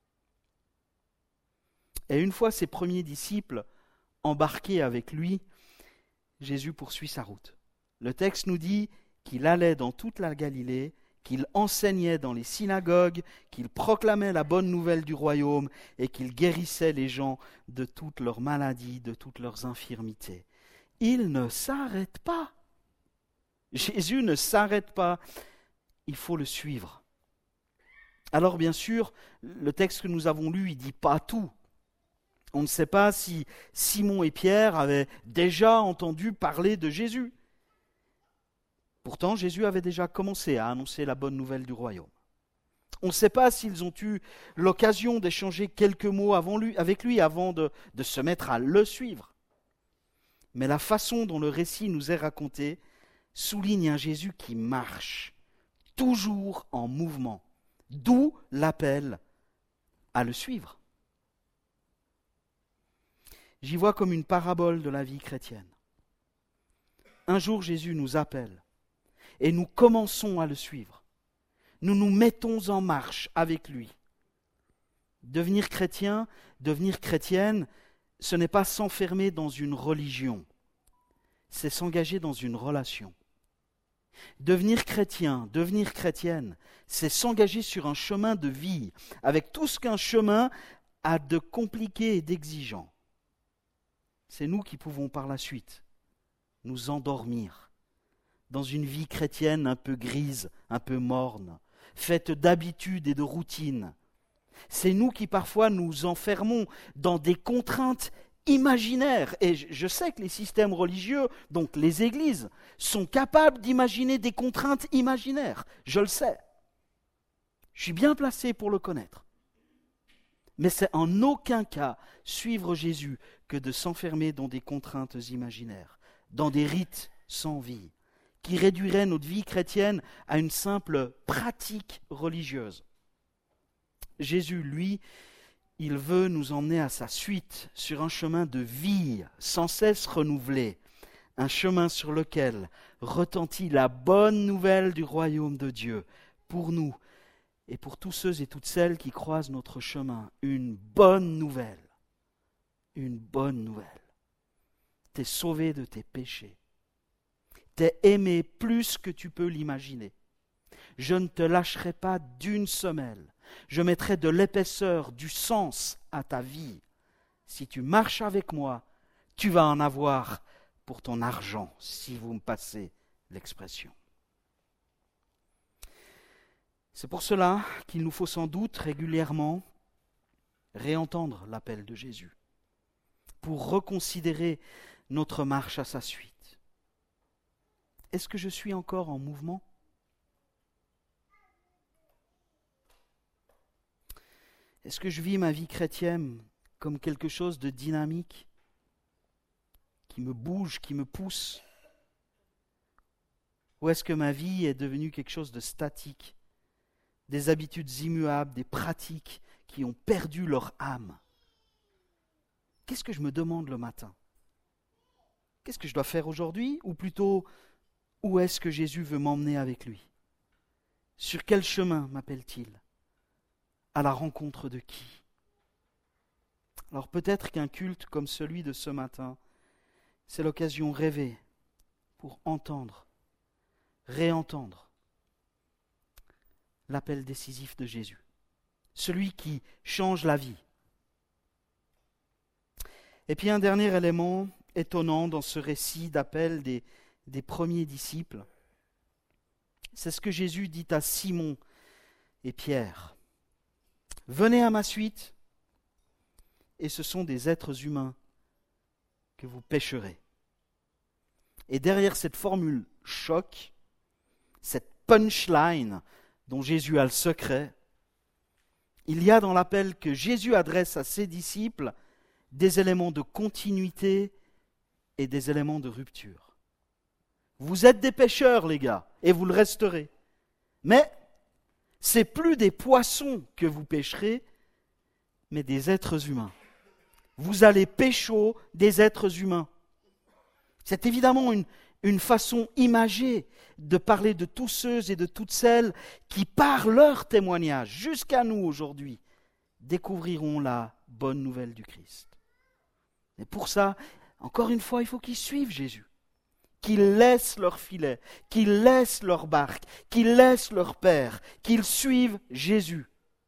Et une fois ses premiers disciples embarqués avec lui, Jésus poursuit sa route. Le texte nous dit qu'il allait dans toute la Galilée, qu'il enseignait dans les synagogues, qu'il proclamait la bonne nouvelle du royaume et qu'il guérissait les gens de toutes leurs maladies, de toutes leurs infirmités. Il ne s'arrête pas. Jésus ne s'arrête pas. Il faut le suivre. Alors bien sûr, le texte que nous avons lu, il ne dit pas tout. On ne sait pas si Simon et Pierre avaient déjà entendu parler de Jésus. Pourtant, Jésus avait déjà commencé à annoncer la bonne nouvelle du royaume. On ne sait pas s'ils ont eu l'occasion d'échanger quelques mots avant lui, avec lui avant de, de se mettre à le suivre. Mais la façon dont le récit nous est raconté souligne un Jésus qui marche, toujours en mouvement, d'où l'appel à le suivre. J'y vois comme une parabole de la vie chrétienne. Un jour, Jésus nous appelle et nous commençons à le suivre. Nous nous mettons en marche avec lui. Devenir chrétien, devenir chrétienne, ce n'est pas s'enfermer dans une religion, c'est s'engager dans une relation. Devenir chrétien, devenir chrétienne, c'est s'engager sur un chemin de vie, avec tout ce qu'un chemin a de compliqué et d'exigeant. C'est nous qui pouvons par la suite nous endormir dans une vie chrétienne un peu grise, un peu morne, faite d'habitudes et de routines. C'est nous qui parfois nous enfermons dans des contraintes imaginaires. Et je sais que les systèmes religieux, donc les églises, sont capables d'imaginer des contraintes imaginaires. Je le sais. Je suis bien placé pour le connaître. Mais c'est en aucun cas suivre Jésus que de s'enfermer dans des contraintes imaginaires, dans des rites sans vie, qui réduiraient notre vie chrétienne à une simple pratique religieuse. Jésus, lui, il veut nous emmener à sa suite sur un chemin de vie sans cesse renouvelé, un chemin sur lequel retentit la bonne nouvelle du royaume de Dieu pour nous et pour tous ceux et toutes celles qui croisent notre chemin. Une bonne nouvelle, une bonne nouvelle. T'es sauvé de tes péchés. T'es aimé plus que tu peux l'imaginer. Je ne te lâcherai pas d'une semelle. Je mettrai de l'épaisseur, du sens à ta vie. Si tu marches avec moi, tu vas en avoir pour ton argent, si vous me passez l'expression. C'est pour cela qu'il nous faut sans doute régulièrement réentendre l'appel de Jésus, pour reconsidérer notre marche à sa suite. Est-ce que je suis encore en mouvement ? Est-ce que je vis ma vie chrétienne comme quelque chose de dynamique, qui me bouge, qui me pousse ? Ou est-ce que ma vie est devenue quelque chose de statique, des habitudes immuables, des pratiques qui ont perdu leur âme ? Qu'est-ce que je me demande le matin ? Qu'est-ce que je dois faire aujourd'hui ? Ou plutôt, où est-ce que Jésus veut m'emmener avec lui ? Sur quel chemin m'appelle-t-il ? À la rencontre de qui ? Alors peut-être qu'un culte comme celui de ce matin, c'est l'occasion rêvée pour entendre, réentendre l'appel décisif de Jésus, celui qui change la vie. Et puis un dernier élément étonnant dans ce récit d'appel des, des premiers disciples, c'est ce que Jésus dit à Simon et Pierre. « Venez à ma suite, et ce sont des êtres humains que vous pêcherez. » Et derrière cette formule choc, cette punchline dont Jésus a le secret, il y a dans l'appel que Jésus adresse à ses disciples des éléments de continuité et des éléments de rupture. Vous êtes des pêcheurs, les gars, et vous le resterez. Mais c'est plus des poissons que vous pêcherez, mais des êtres humains. Vous allez pécho des êtres humains. C'est évidemment une, une façon imagée de parler de tous ceux et de toutes celles qui, par leur témoignage, jusqu'à nous aujourd'hui, découvriront la bonne nouvelle du Christ. Et pour ça, encore une fois, il faut qu'ils suivent Jésus, qu'ils laissent leur filet, qu'ils laissent leur barque, qu'ils laissent leur père, qu'ils suivent Jésus.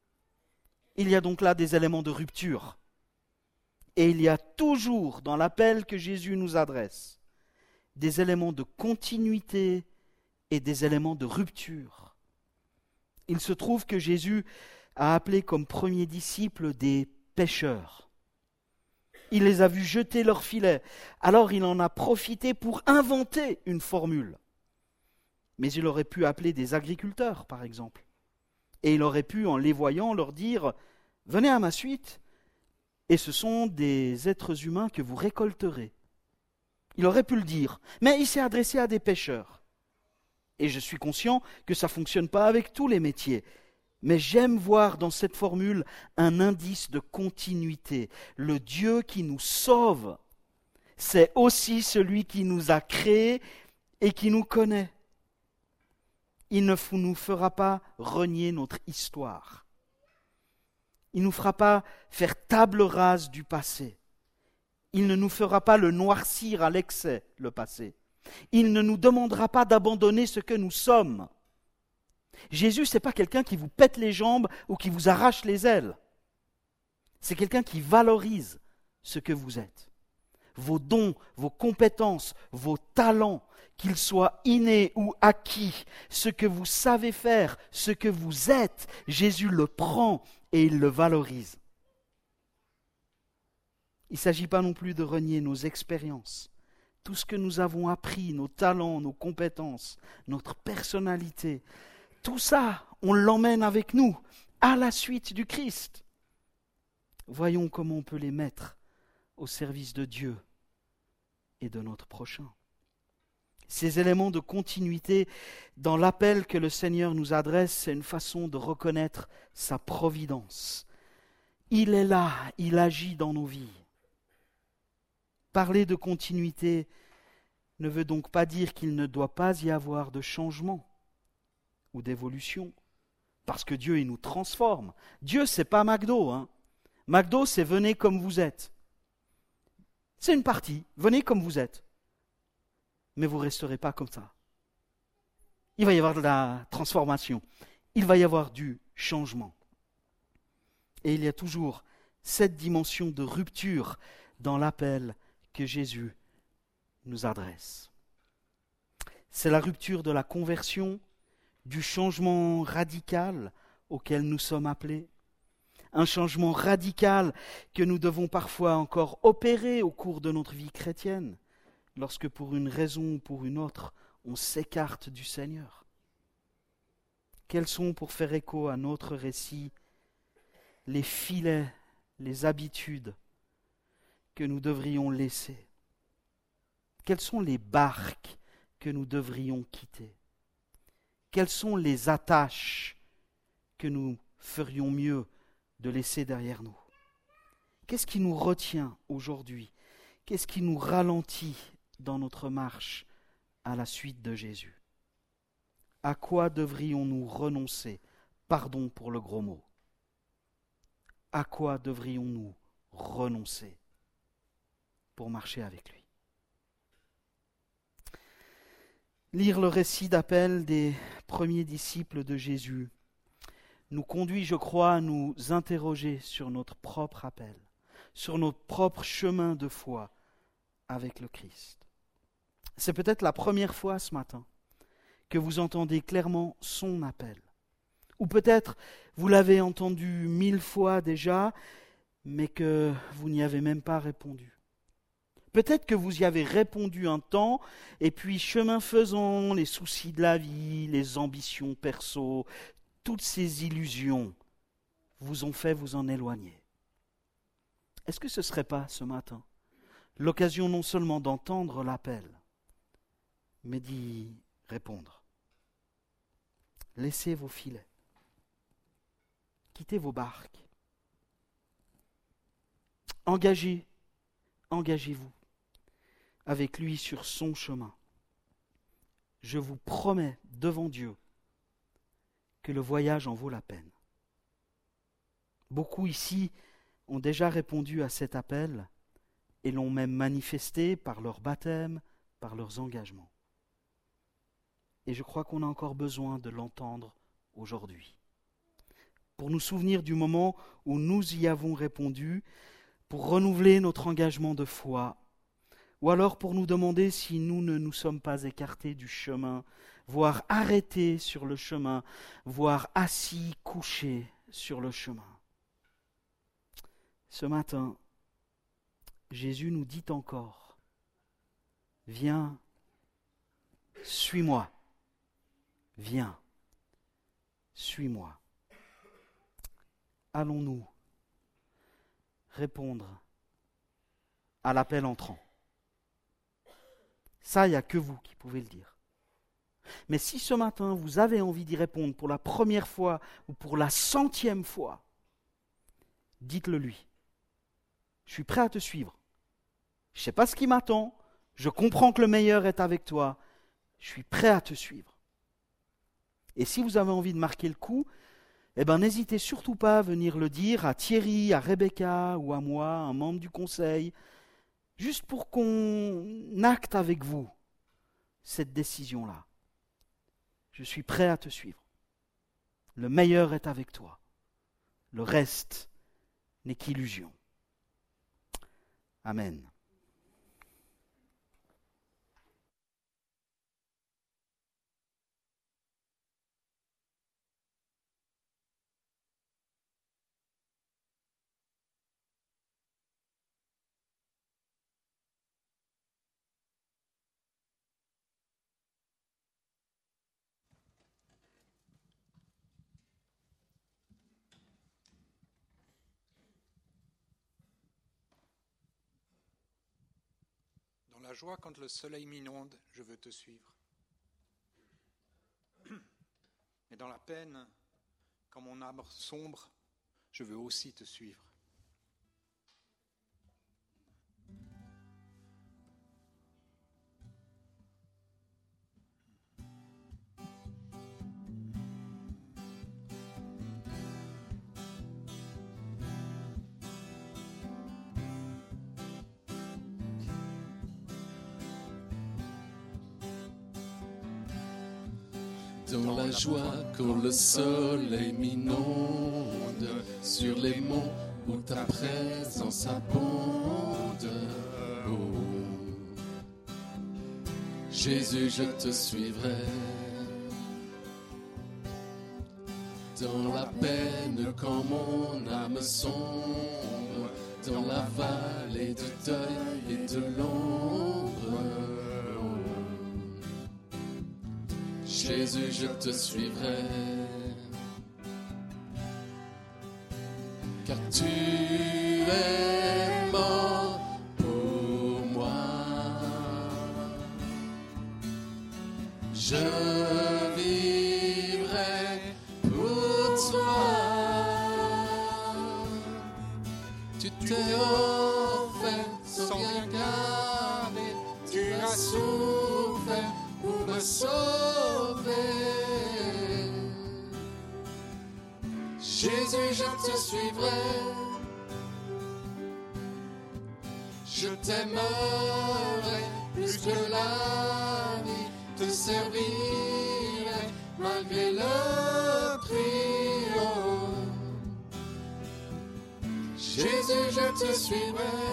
Il y a donc là des éléments de rupture. Et il y a toujours, dans l'appel que Jésus nous adresse, des éléments de continuité et des éléments de rupture. Il se trouve que Jésus a appelé comme premiers disciples des pêcheurs. Il les a vus jeter leur filet, alors il en a profité pour inventer une formule. Mais il aurait pu appeler des agriculteurs, par exemple. Et il aurait pu, en les voyant, leur dire « Venez à ma suite ». Et ce sont des êtres humains que vous récolterez. Il aurait pu le dire, mais il s'est adressé à des pêcheurs. Et je suis conscient que ça ne fonctionne pas avec tous les métiers. Mais j'aime voir dans cette formule un indice de continuité. Le Dieu qui nous sauve, c'est aussi celui qui nous a créés et qui nous connaît. Il ne nous fera pas renier notre histoire. Il ne nous fera pas faire table rase du passé. Il ne nous fera pas le noircir à l'excès, le passé. Il ne nous demandera pas d'abandonner ce que nous sommes. Jésus, ce n'est pas quelqu'un qui vous pète les jambes ou qui vous arrache les ailes. C'est quelqu'un qui valorise ce que vous êtes. Vos dons, vos compétences, vos talents, qu'ils soient innés ou acquis, ce que vous savez faire, ce que vous êtes, Jésus le prend et il le valorise. Il ne s'agit pas non plus de renier nos expériences, tout ce que nous avons appris, nos talents, nos compétences, notre personnalité. Tout ça, on l'emmène avec nous, à la suite du Christ. Voyons comment on peut les mettre au service de Dieu et de notre prochain. Ces éléments de continuité dans l'appel que le Seigneur nous adresse, c'est une façon de reconnaître sa providence. Il est là, il agit dans nos vies. Parler de continuité ne veut donc pas dire qu'il ne doit pas y avoir de changement ou d'évolution, parce que Dieu, il nous transforme. Dieu, c'est pas McDo, hein. McDo, c'est venez comme vous êtes. C'est une partie, venez comme vous êtes. Mais vous ne resterez pas comme ça. Il va y avoir de la transformation. Il va y avoir du changement. Et il y a toujours cette dimension de rupture dans l'appel que Jésus nous adresse. C'est la rupture de la conversion, du changement radical auquel nous sommes appelés. Un changement radical que nous devons parfois encore opérer au cours de notre vie chrétienne, lorsque pour une raison ou pour une autre, on s'écarte du Seigneur. Quels sont, pour faire écho à notre récit, les filets, les habitudes que nous devrions laisser? Quelles sont les barques que nous devrions quitter? Quelles sont les attaches que nous ferions mieux de laisser derrière nous? Qu'est-ce qui nous retient aujourd'hui? Qu'est-ce qui nous ralentit dans notre marche à la suite de Jésus? À quoi devrions-nous renoncer? Pardon pour le gros mot. À quoi devrions-nous renoncer pour marcher avec lui? Lire le récit d'appel des premiers disciples de Jésus nous conduit, je crois, à nous interroger sur notre propre appel, sur notre propre chemin de foi avec le Christ. C'est peut-être la première fois ce matin que vous entendez clairement son appel. Ou peut-être vous l'avez entendu mille fois déjà, mais que vous n'y avez même pas répondu. Peut-être que vous y avez répondu un temps, et puis chemin faisant, les soucis de la vie, les ambitions perso, toutes ces illusions vous ont fait vous en éloigner. Est-ce que ce ne serait pas ce matin l'occasion non seulement d'entendre l'appel, mais d'y répondre. Laissez vos filets. Quittez vos barques. Engagez, engagez-vous avec lui sur son chemin. Je vous promets devant Dieu que le voyage en vaut la peine. Beaucoup ici ont déjà répondu à cet appel et l'ont même manifesté par leur baptême, par leurs engagements. Et je crois qu'on a encore besoin de l'entendre aujourd'hui. Pour nous souvenir du moment où nous y avons répondu, pour renouveler notre engagement de foi, ou alors pour nous demander si nous ne nous sommes pas écartés du chemin, voire arrêtés sur le chemin, voire assis, couchés sur le chemin. Ce matin, Jésus nous dit encore, « Viens, suis-moi, viens, suis-moi. » Allons-nous répondre à l'appel entrant? Ça, il n'y a que vous qui pouvez le dire. Mais si ce matin, vous avez envie d'y répondre pour la première fois ou pour la centième fois, dites-le lui. Je suis prêt à te suivre. Je ne sais pas ce qui m'attend. Je comprends que le meilleur est avec toi. Je suis prêt à te suivre. Et si vous avez envie de marquer le coup, eh ben, n'hésitez surtout pas à venir le dire à Thierry, à Rebecca ou à moi, un membre du conseil, juste pour qu'on acte avec vous cette décision-là. Je suis prêt à te suivre. Le meilleur est avec toi. Le reste n'est qu'illusion. Amen. Dans la joie, quand le soleil m'inonde, je veux te suivre. Et dans la peine, quand mon âme sombre, je veux aussi te suivre. Dans la joie quand le soleil m'inonde, sur les monts où ta présence abonde. Oh, Jésus, je te suivrai. Dans la peine quand mon âme sombre, dans la vallée du deuil et de l'ombre. Jésus, je te suivrai, car tu es mort pour moi. Je vivrai pour toi. Tu t'es offert sans rien garder, tu as souffert pour me sauver. Jésus, je te suivrai, je t'aimerai plus que la vie, te servirai malgré le prix. Oh. Jésus, je te suivrai,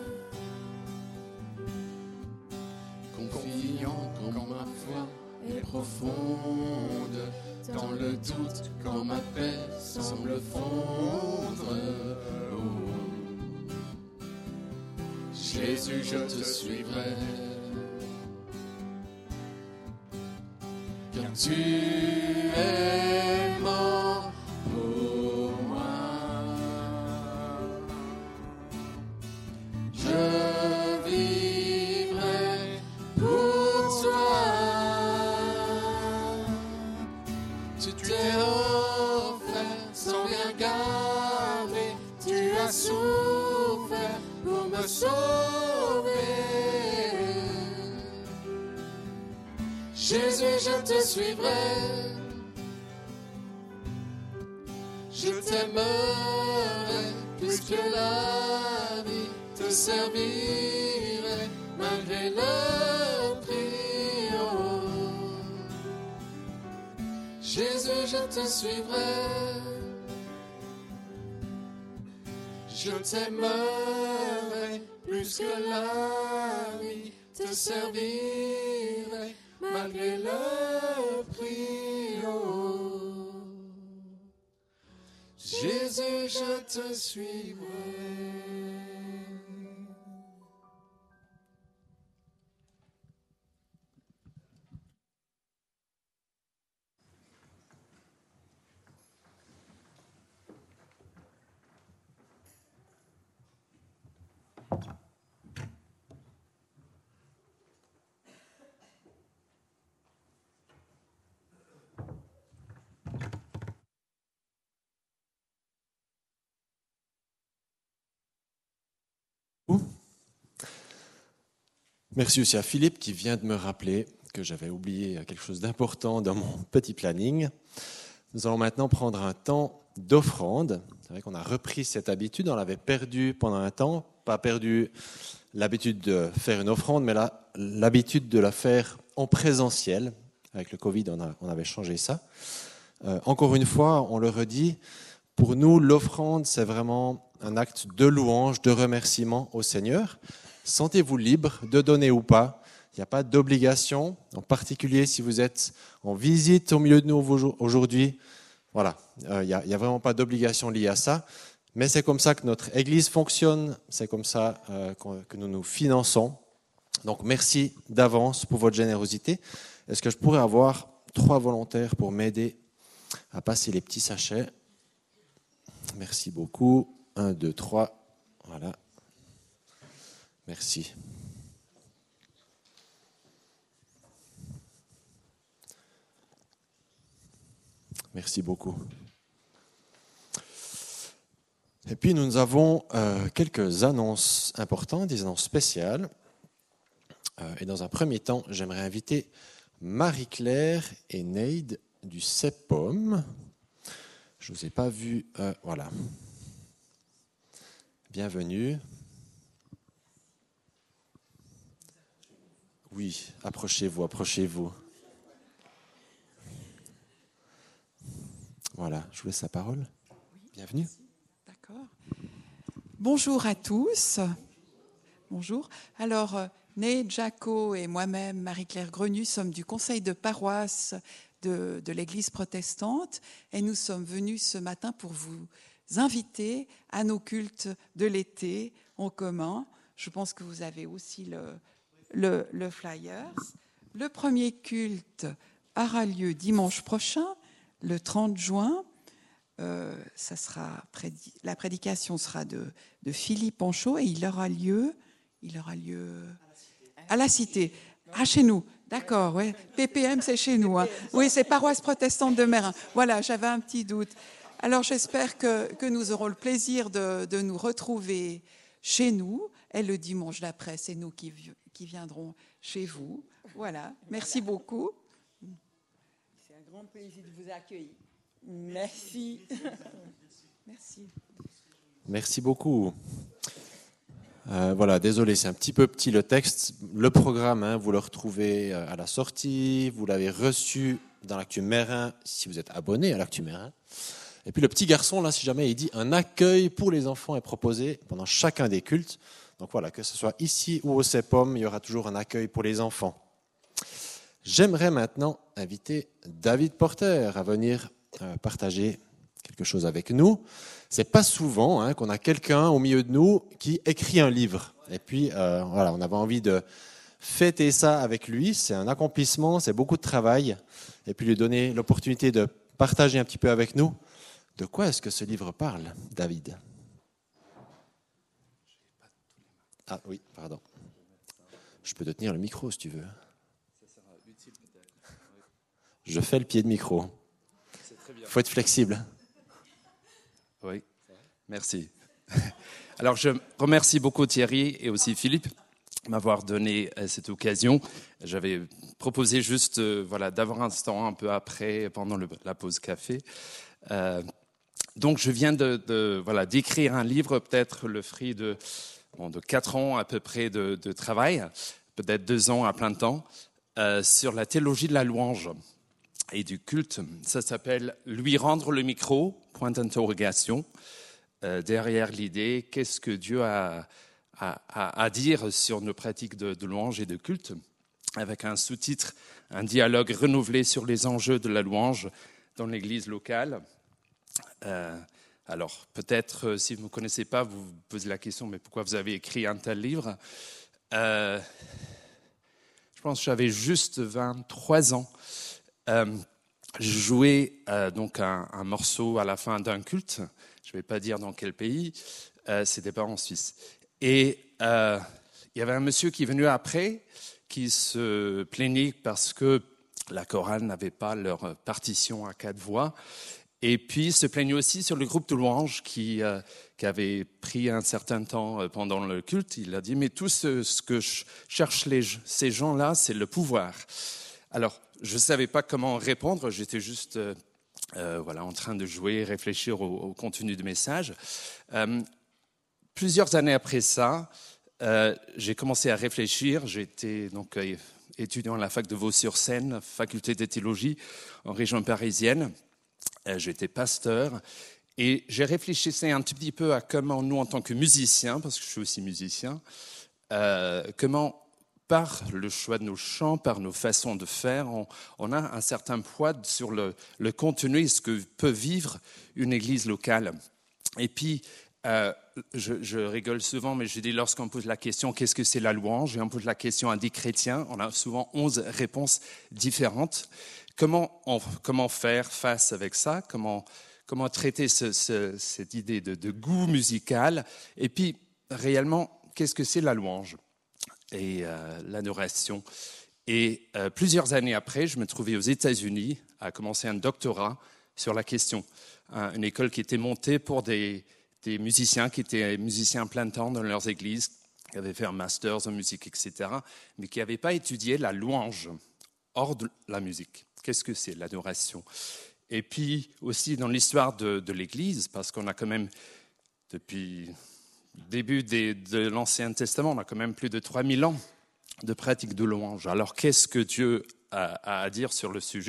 confiant quand ma foi est profonde, dans le doute quand ma paix semble fondre. Oh. Jésus, je te suivrai, car tu es mort pour moi. Je vivrai pour toi. Calvaire, tu as souffert pour me sauver. Jésus, je te suivrai, je t'aimerai plus que la vie, te servirai malgré le prix. Oh. Jésus, je te suivrai, je t'aimerai plus que la vie, te servirai malgré le prix. Oh. Jésus, je te suivrai. Merci aussi à Philippe qui vient de me rappeler que j'avais oublié quelque chose d'important dans mon petit planning. Nous allons maintenant prendre un temps d'offrande. C'est vrai qu'on a repris cette habitude, on l'avait perdu pendant un temps, pas perdu l'habitude de faire une offrande, mais là, l'habitude de la faire en présentiel. Avec le Covid, on, a, on avait changé ça. Euh, encore une fois, on le redit, pour nous, l'offrande, c'est vraiment un acte de louange, de remerciement au Seigneur. Sentez-vous libre de donner ou pas. Il n'y a pas d'obligation, en particulier si vous êtes en visite au milieu de nous aujourd'hui. Voilà, il n'y a, il n'y a vraiment pas d'obligation liée à ça. Mais c'est comme ça que notre Église fonctionne, c'est comme ça euh, que nous nous finançons. Donc merci d'avance pour votre générosité. Est-ce que je pourrais avoir trois volontaires pour m'aider à passer les petits sachets? Merci beaucoup. Un, deux, trois. Voilà. Merci. Merci beaucoup. Et puis nous avons euh, quelques annonces importantes, des annonces spéciales. Euh, et dans un premier temps, j'aimerais inviter Marie-Claire et Neide du CEPOM. Je ne vous ai pas vu. Euh, voilà. Bienvenue. Oui, approchez-vous, approchez-vous. Voilà, je vous laisse la parole. Bienvenue. D'accord. Bonjour à tous. Bonjour. Alors, Né, Jaco et moi-même, Marie-Claire Grenu, sommes du conseil de paroisse de, de l'Église protestante et nous sommes venus ce matin pour vous inviter à nos cultes de l'été en commun. Je pense que vous avez aussi le... Le, le flyers. Le premier culte aura lieu dimanche prochain, le trente juin. Euh, ça sera prédi- la prédication sera de, de Philippe Anchaud et il aura lieu, il aura lieu à la Cité. Ah, chez nous. D'accord, ouais. P P M, c'est chez nous. Hein. Oui, c'est paroisse protestante de Mérin. Voilà, j'avais un petit doute. Alors, j'espère que, que nous aurons le plaisir de, de nous retrouver chez nous. Et le dimanche d'après, c'est nous qui qui viendront chez vous. Voilà, merci beaucoup. C'est un grand plaisir de vous accueillir. Merci. Merci. Merci beaucoup. Euh, voilà, désolé, c'est un petit peu petit le texte. Le programme, hein, vous le retrouvez à la sortie, vous l'avez reçu dans l'Actu Mérin, si vous êtes abonné à l'Actu Mérin. Et puis le petit garçon, là, si jamais il dit un accueil pour les enfants est proposé pendant chacun des cultes. Donc voilà, que ce soit ici ou au CEPOM, il y aura toujours un accueil pour les enfants. J'aimerais maintenant inviter David Porter à venir euh, partager quelque chose avec nous. C'est pas souvent hein, qu'on a quelqu'un au milieu de nous qui écrit un livre. Et puis euh, voilà, on avait envie de fêter ça avec lui. C'est un accomplissement, c'est beaucoup de travail. Et puis lui donner l'opportunité de partager un petit peu avec nous. De quoi est-ce que ce livre parle, David ? Ah oui, pardon. Je peux te tenir le micro si tu veux. Je fais le pied de micro. Il faut être flexible. Oui, merci. Alors, je remercie beaucoup Thierry et aussi Philippe de m'avoir donné cette occasion. J'avais proposé juste euh, voilà, d'avoir un instant un peu après, pendant le, la pause café. Euh, donc, je viens de, de, voilà, d'écrire un livre, peut-être le fruit de, bon, de quatre ans à peu près de, de travail, peut-être deux ans à plein temps, euh, sur la théologie de la louange et du culte. Ça s'appelle « Lui rendre le micro », point d'interrogation. Euh, derrière l'idée, qu'est-ce que Dieu a, a, a à dire sur nos pratiques de, de louange et de culte, avec un sous-titre, un dialogue renouvelé sur les enjeux de la louange dans l'Église locale. Euh, alors, peut-être, euh, si vous ne me connaissez pas, vous vous posez la question, mais pourquoi vous avez écrit un tel livre ? euh, Je pense que j'avais juste vingt-trois ans. Euh, je jouais euh, donc un, un morceau à la fin d'un culte. Je ne vais pas dire dans quel pays, euh, c'était pas en Suisse. Et euh, il y avait un monsieur qui est venu après, qui se plaignait parce que la chorale n'avait pas leur partition à quatre voix. Et puis, il se plaignait aussi sur le groupe de louange qui, euh, qui avait pris un certain temps pendant le culte. Il a dit, mais tout ce, ce que cherchent les, ces gens-là, c'est le pouvoir. Alors, je ne savais pas comment répondre, j'étais juste... Euh, Euh, voilà, en train de jouer, réfléchir au, au contenu du message. Euh, plusieurs années après ça, euh, j'ai commencé à réfléchir. J'étais donc euh, étudiant à la fac de Vaux-sur-Seine, faculté de théologie en région parisienne. Euh, j'étais pasteur et j'ai réfléchi un tout petit peu à comment nous, en tant que musiciens, parce que je suis aussi musicien, euh, comment par le choix de nos chants, par nos façons de faire, on, on a un certain poids sur le, le contenu et ce que peut vivre une église locale. Et puis, euh, je, je rigole souvent, mais je dis lorsqu'on pose la question « qu'est-ce que c'est la louange ?» et on pose la question à des chrétiens, on a souvent onze réponses différentes. Comment, on, comment faire face avec ça ? Comment, comment traiter ce, ce, cette idée de, de goût musical ? Et puis, réellement, qu'est-ce que c'est la louange ? Et euh, l'adoration. Et euh, plusieurs années après, je me trouvais aux États-Unis à commencer un doctorat sur la question. Un, une école qui était montée pour des, des musiciens qui étaient musiciens plein temps dans leurs églises, qui avaient fait un master en musique, et cetera, mais qui n'avaient pas étudié la louange hors de la musique. Qu'est-ce que c'est l'adoration ? Et puis aussi dans l'histoire de, de l'Église, parce qu'on a quand même, depuis... début des, de l'Ancien Testament, on a quand même plus de trois mille ans de pratique de louange. Alors, qu'est-ce que Dieu a, a à dire sur le sujet ?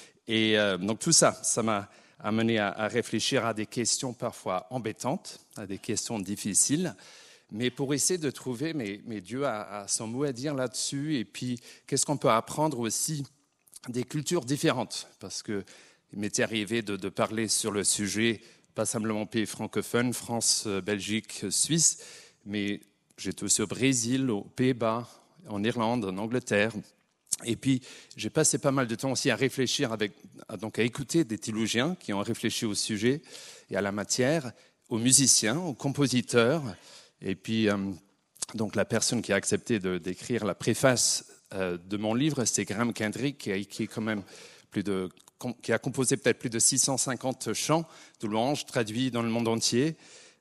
Et euh, donc, tout ça, ça m'a amené à, à réfléchir à des questions parfois embêtantes, à des questions difficiles, mais pour essayer de trouver, mais, mais Dieu a, a son mot à dire là-dessus, et puis, qu'est-ce qu'on peut apprendre aussi des cultures différentes ? Parce que il m'était arrivé de, de parler sur le sujet pas simplement pays francophone, France, Belgique, Suisse, mais j'étais aussi au Brésil, aux Pays-Bas, en Irlande, en Angleterre. Et puis, j'ai passé pas mal de temps aussi à réfléchir, avec, donc à écouter des théologiens qui ont réfléchi au sujet et à la matière, aux musiciens, aux compositeurs. Et puis, euh, donc la personne qui a accepté de, d'écrire la préface euh, de mon livre, c'est Graham Kendrick, qui a écrit quand même plus de... qui a composé peut-être plus de six cent cinquante chants de louanges traduits dans le monde entier.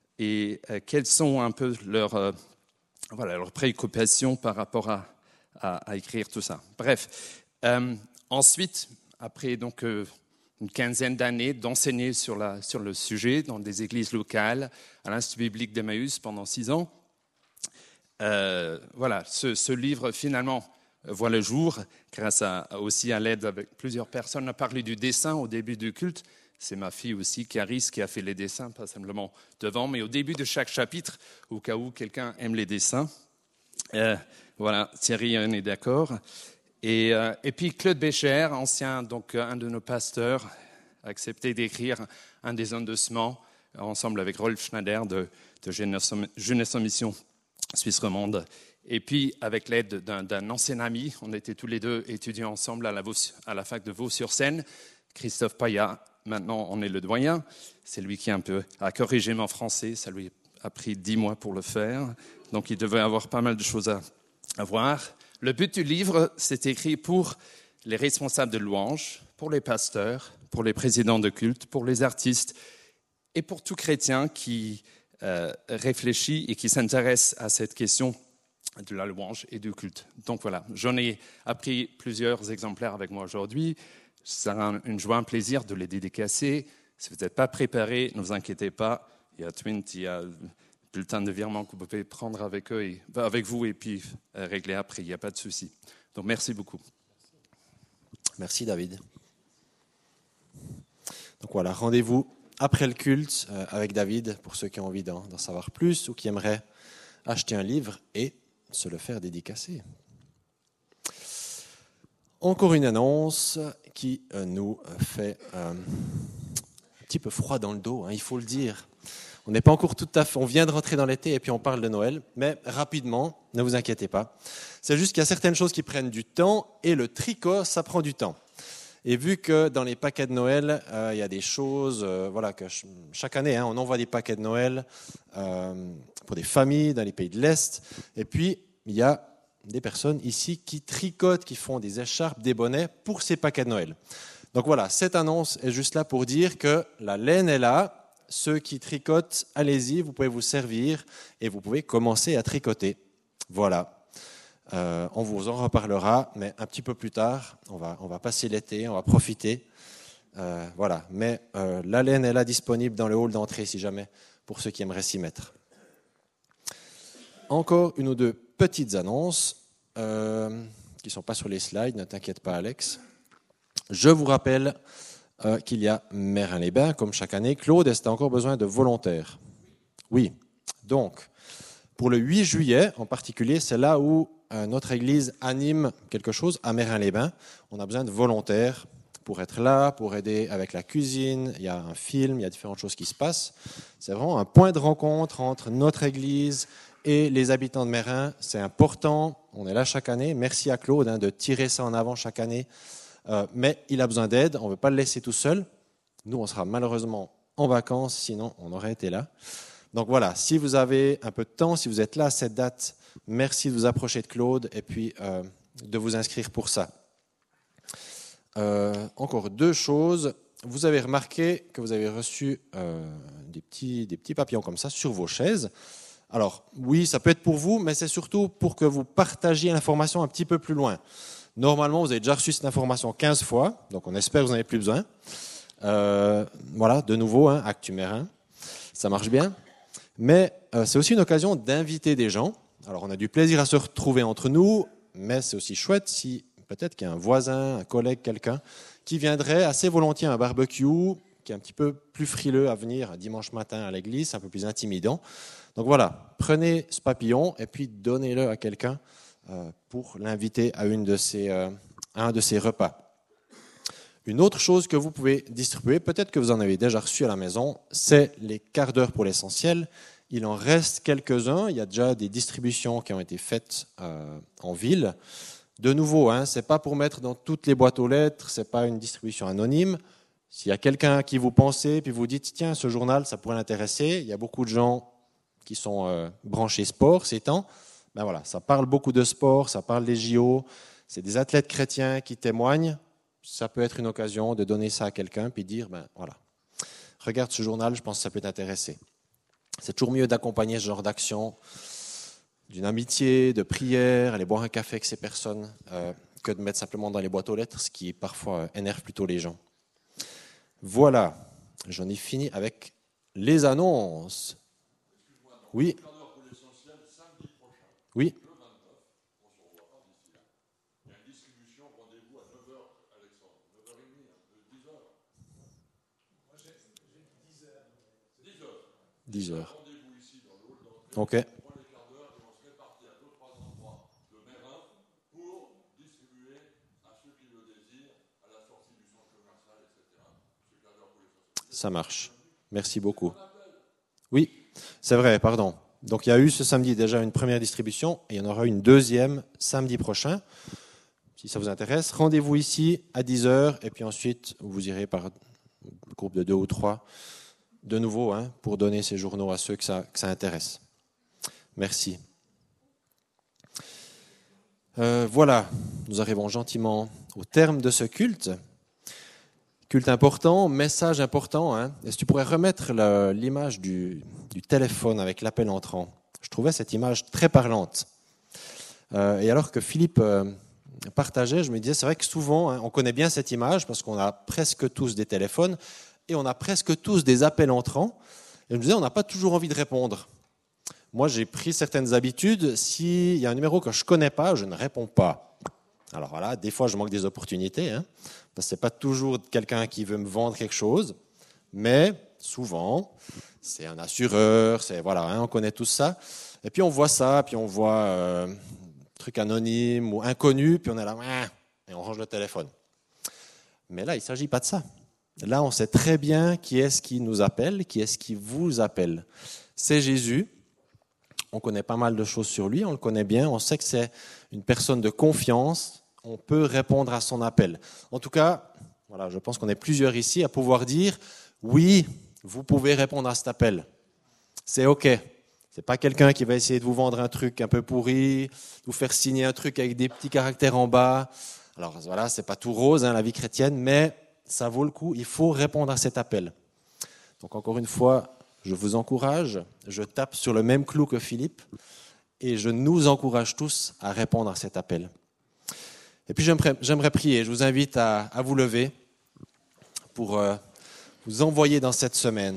Et euh, quelles sont un peu leurs, euh, voilà, leurs préoccupations par rapport à, à, à écrire tout ça. Bref, euh, ensuite, après donc, euh, une quinzaine d'années d'enseigner sur, la, sur le sujet dans des églises locales, à l'Institut biblique d'Emmaüs pendant six ans, euh, voilà, ce, ce livre finalement voit le jour, grâce à, aussi à l'aide avec plusieurs personnes. On a parlé du dessin au début du culte. C'est ma fille aussi, Caris, qui a fait les dessins, pas simplement devant, mais au début de chaque chapitre, au cas où quelqu'un aime les dessins. Euh, voilà, Thierry on est d'accord. Et, euh, et puis Claude Bécher, ancien, donc un de nos pasteurs, a accepté d'écrire un des endossements, ensemble avec Rolf Schneider de, de Jeunesse en Mission Suisse romande. Et puis, avec l'aide d'un, d'un ancien ami, on était tous les deux étudiants ensemble à la, Vaux, à la fac de Vaux-sur-Seine, Christophe Payat. Maintenant, on est le doyen. C'est lui qui a un peu a corrigé mon français. Ça lui a pris dix mois pour le faire. Donc, il devait avoir pas mal de choses à, à voir. Le but du livre, c'est écrit pour les responsables de louanges, pour les pasteurs, pour les présidents de culte, pour les artistes et pour tout chrétien qui euh, réfléchit et qui s'intéresse à cette question de la louange et du culte. Donc voilà, j'en ai appris plusieurs exemplaires avec moi aujourd'hui. Ce sera une joie, un plaisir de les dédicacer. Si vous n'êtes pas préparés, ne vous inquiétez pas. Il y a Twint, il y a le bulletin de virement que vous pouvez prendre avec eux, et, avec vous et puis euh, régler après. Il n'y a pas de souci. Donc merci beaucoup. Merci David. Donc voilà, rendez-vous après le culte euh, avec David pour ceux qui ont envie d'en, d'en savoir plus ou qui aimeraient acheter un livre et se le faire dédicacer. Encore une annonce qui euh, nous fait euh, un petit peu froid dans le dos, hein, il faut le dire. On n'est pas encore tout à fait, on vient de rentrer dans l'été et puis on parle de Noël, mais rapidement, ne vous inquiétez pas. C'est juste qu'il y a certaines choses qui prennent du temps et le tricot, ça prend du temps. Et vu que dans les paquets de Noël, euh, il y a des choses, euh, voilà, que ch- chaque année, hein, on envoie des paquets de Noël euh, pour des familles dans les pays de l'Est. Et puis, il y a des personnes ici qui tricotent, qui font des écharpes, des bonnets pour ces paquets de Noël. Donc voilà, cette annonce est juste là pour dire que la laine est là. Ceux qui tricotent, allez-y, vous pouvez vous servir et vous pouvez commencer à tricoter. Voilà. Euh, on vous en reparlera, mais un petit peu plus tard. On va, on va passer l'été, on va profiter. Euh, voilà. Mais euh, la laine est là disponible dans le hall d'entrée, si jamais, pour ceux qui aimeraient s'y mettre. Encore une ou deux petites annonces euh, qui ne sont pas sur les slides. Ne t'inquiète pas, Alex. Je vous rappelle euh, qu'il y a Meyrin-les-Bains, comme chaque année. Claude, est-ce que tu as encore besoin de volontaires? Oui. Donc, pour le huit juillet en particulier, c'est là où euh, notre Église anime quelque chose à Meyrin-les-Bains. On a besoin de volontaires pour être là, pour aider avec la cuisine. Il y a un film, il y a différentes choses qui se passent. C'est vraiment un point de rencontre entre notre Église et les habitants de Meyrin. C'est important. On est là chaque année. Merci à Claude hein, de tirer ça en avant chaque année. Euh, mais il a besoin d'aide. On ne veut pas le laisser tout seul. Nous, on sera malheureusement en vacances, sinon on aurait été là. Donc voilà, si vous avez un peu de temps, si vous êtes là à cette date, merci de vous approcher de Claude et puis euh, de vous inscrire pour ça. Euh, encore deux choses. Vous avez remarqué que vous avez reçu euh, des petits, des petits papillons comme ça sur vos chaises. Alors oui, ça peut être pour vous, mais c'est surtout pour que vous partagiez l'information un petit peu plus loin. Normalement, vous avez déjà reçu cette information quinze fois, donc on espère que vous n'en avez plus besoin. Euh, voilà, de nouveau, hein, Actu Meyrin, ça marche bien. Mais euh, c'est aussi une occasion d'inviter des gens. Alors on a du plaisir à se retrouver entre nous, mais c'est aussi chouette si peut-être qu'il y a un voisin, un collègue, quelqu'un qui viendrait assez volontiers à un barbecue, qui est un petit peu plus frileux à venir un dimanche matin à l'église, c'est un peu plus intimidant. Donc voilà, prenez ce papillon et puis donnez-le à quelqu'un euh, pour l'inviter à, une de ces, euh, à un de ces repas. Une autre chose que vous pouvez distribuer, peut-être que vous en avez déjà reçu à la maison, c'est les quarts d'heure pour l'essentiel. Il en reste quelques-uns. Il y a déjà des distributions qui ont été faites euh, en ville. De nouveau, hein, ce n'est pas pour mettre dans toutes les boîtes aux lettres, ce n'est pas une distribution anonyme. S'il y a quelqu'un à qui vous pensez, puis vous dites, tiens, ce journal, ça pourrait l'intéresser, il y a beaucoup de gens qui sont euh, branchés sport ces temps, ben voilà, ça parle beaucoup de sport, ça parle des J O, c'est des athlètes chrétiens qui témoignent. Ça peut être une occasion de donner ça à quelqu'un puis dire, ben voilà, regarde ce journal, je pense que ça peut t'intéresser. C'est toujours mieux d'accompagner ce genre d'action d'une amitié, de prière, aller boire un café avec ces personnes, euh, que de mettre simplement dans les boîtes aux lettres, ce qui parfois euh, énerve plutôt les gens. Voilà, j'en ai fini avec les annonces. Oui. Oui. dix heures. Ok. Ça marche. Merci beaucoup. Oui, c'est vrai, pardon. Donc il y a eu ce samedi déjà une première distribution et il y en aura une deuxième samedi prochain. Si ça vous intéresse, rendez-vous ici à dix heures et puis ensuite vous irez par groupe de deux ou trois de nouveau hein, pour donner ces journaux à ceux que ça, que ça intéresse. Merci. Euh, voilà, nous arrivons gentiment au terme de ce culte Culte important, message important. Hein. Est-ce que tu pourrais remettre le, l'image du, du téléphone avec l'appel entrant? Je trouvais cette image très parlante. Euh, et alors que Philippe euh, partageait, je me disais, c'est vrai que souvent, hein, on connaît bien cette image parce qu'on a presque tous des téléphones et on a presque tous des appels entrants. Et je me disais, on n'a pas toujours envie de répondre. Moi, j'ai pris certaines habitudes. S'il y a un numéro que je ne connais pas, je ne réponds pas. Alors voilà, des fois, je manque des opportunités. Hein, parce que ce n'est pas toujours quelqu'un qui veut me vendre quelque chose. Mais souvent, c'est un assureur. C'est, voilà, hein, on connaît tout ça. Et puis, on voit ça, puis on voit euh, un truc anonyme ou inconnu, puis on est là, et on range le téléphone. Mais là, il ne s'agit pas de ça. Là, on sait très bien qui est-ce qui nous appelle, qui est-ce qui vous appelle. C'est Jésus. On connaît pas mal de choses sur lui, on le connaît bien, on sait que c'est une personne de confiance, on peut répondre à son appel. En tout cas, voilà, je pense qu'on est plusieurs ici à pouvoir dire « Oui, vous pouvez répondre à cet appel. C'est OK. » Ce n'est pas quelqu'un qui va essayer de vous vendre un truc un peu pourri, vous faire signer un truc avec des petits caractères en bas. Alors voilà, ce n'est pas tout rose, hein, la vie chrétienne, mais ça vaut le coup, il faut répondre à cet appel. Donc encore une fois, je vous encourage, je tape sur le même clou que Philippe et je nous encourage tous à répondre à cet appel. Et puis j'aimerais, j'aimerais prier, je vous invite à, à vous lever pour euh, vous envoyer dans cette semaine.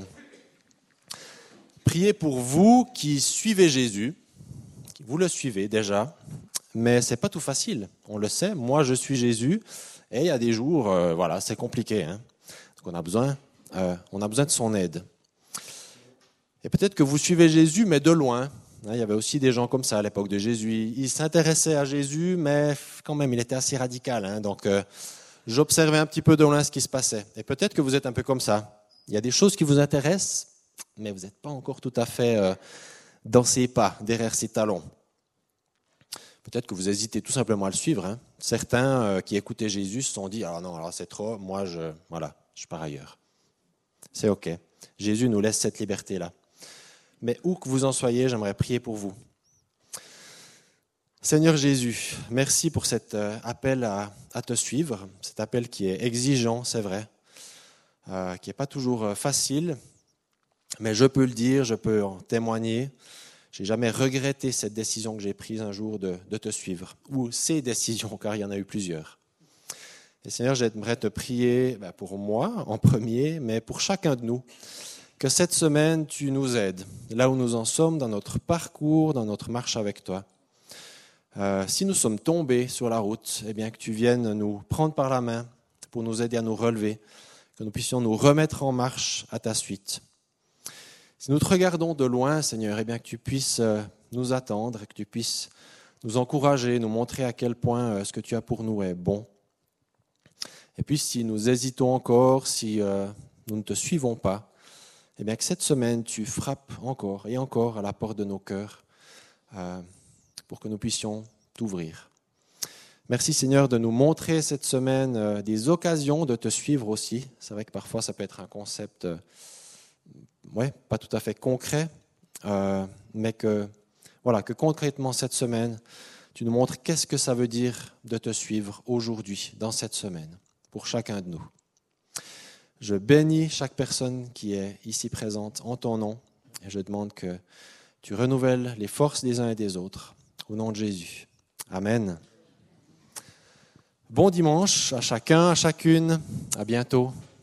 Priez pour vous qui suivez Jésus, vous le suivez déjà, mais ce n'est pas tout facile, on le sait, moi je suis Jésus et il y a des jours, euh, voilà, c'est compliqué, hein. Donc on a besoin, euh, on a besoin de son aide. Et peut-être que vous suivez Jésus, mais de loin. Il y avait aussi des gens comme ça à l'époque de Jésus. Ils s'intéressaient à Jésus, mais quand même, il était assez radical. Hein. Donc, euh, j'observais un petit peu de loin ce qui se passait. Et peut-être que vous êtes un peu comme ça. Il y a des choses qui vous intéressent, mais vous n'êtes pas encore tout à fait euh, dans ses pas, derrière ses talons. Peut-être que vous hésitez tout simplement à le suivre. Hein. Certains euh, qui écoutaient Jésus se sont dit « Ah non, alors c'est trop, moi, je, voilà, je pars ailleurs. » C'est OK. Jésus nous laisse cette liberté-là. Mais où que vous en soyez, j'aimerais prier pour vous. Seigneur Jésus, merci pour cet appel à, à te suivre, cet appel qui est exigeant, c'est vrai, euh, qui n'est pas toujours facile, mais je peux le dire, je peux en témoigner. Je n'ai jamais regretté cette décision que j'ai prise un jour de, de te suivre, ou ces décisions, car il y en a eu plusieurs. Et Seigneur, j'aimerais te prier ben, pour moi en premier, mais pour chacun de nous, que cette semaine, tu nous aides, là où nous en sommes, dans notre parcours, dans notre marche avec toi. Euh, si nous sommes tombés sur la route, eh bien que tu viennes nous prendre par la main pour nous aider à nous relever, que nous puissions nous remettre en marche à ta suite. Si nous te regardons de loin, Seigneur, eh bien que tu puisses nous attendre, et que tu puisses nous encourager, nous montrer à quel point ce que tu as pour nous est bon. Et puis si nous hésitons encore, si euh, nous ne te suivons pas, eh bien que cette semaine, tu frappes encore et encore à la porte de nos cœurs euh, pour que nous puissions t'ouvrir. Merci Seigneur de nous montrer cette semaine euh, des occasions de te suivre aussi. C'est vrai que parfois ça peut être un concept euh, ouais, pas tout à fait concret, euh, mais que, voilà, que concrètement cette semaine, tu nous montres qu'est-ce que ça veut dire de te suivre aujourd'hui, dans cette semaine, pour chacun de nous. Je bénis chaque personne qui est ici présente en ton nom et je demande que tu renouvelles les forces des uns et des autres. Au nom de Jésus. Amen. Bon dimanche à chacun, à chacune. À bientôt.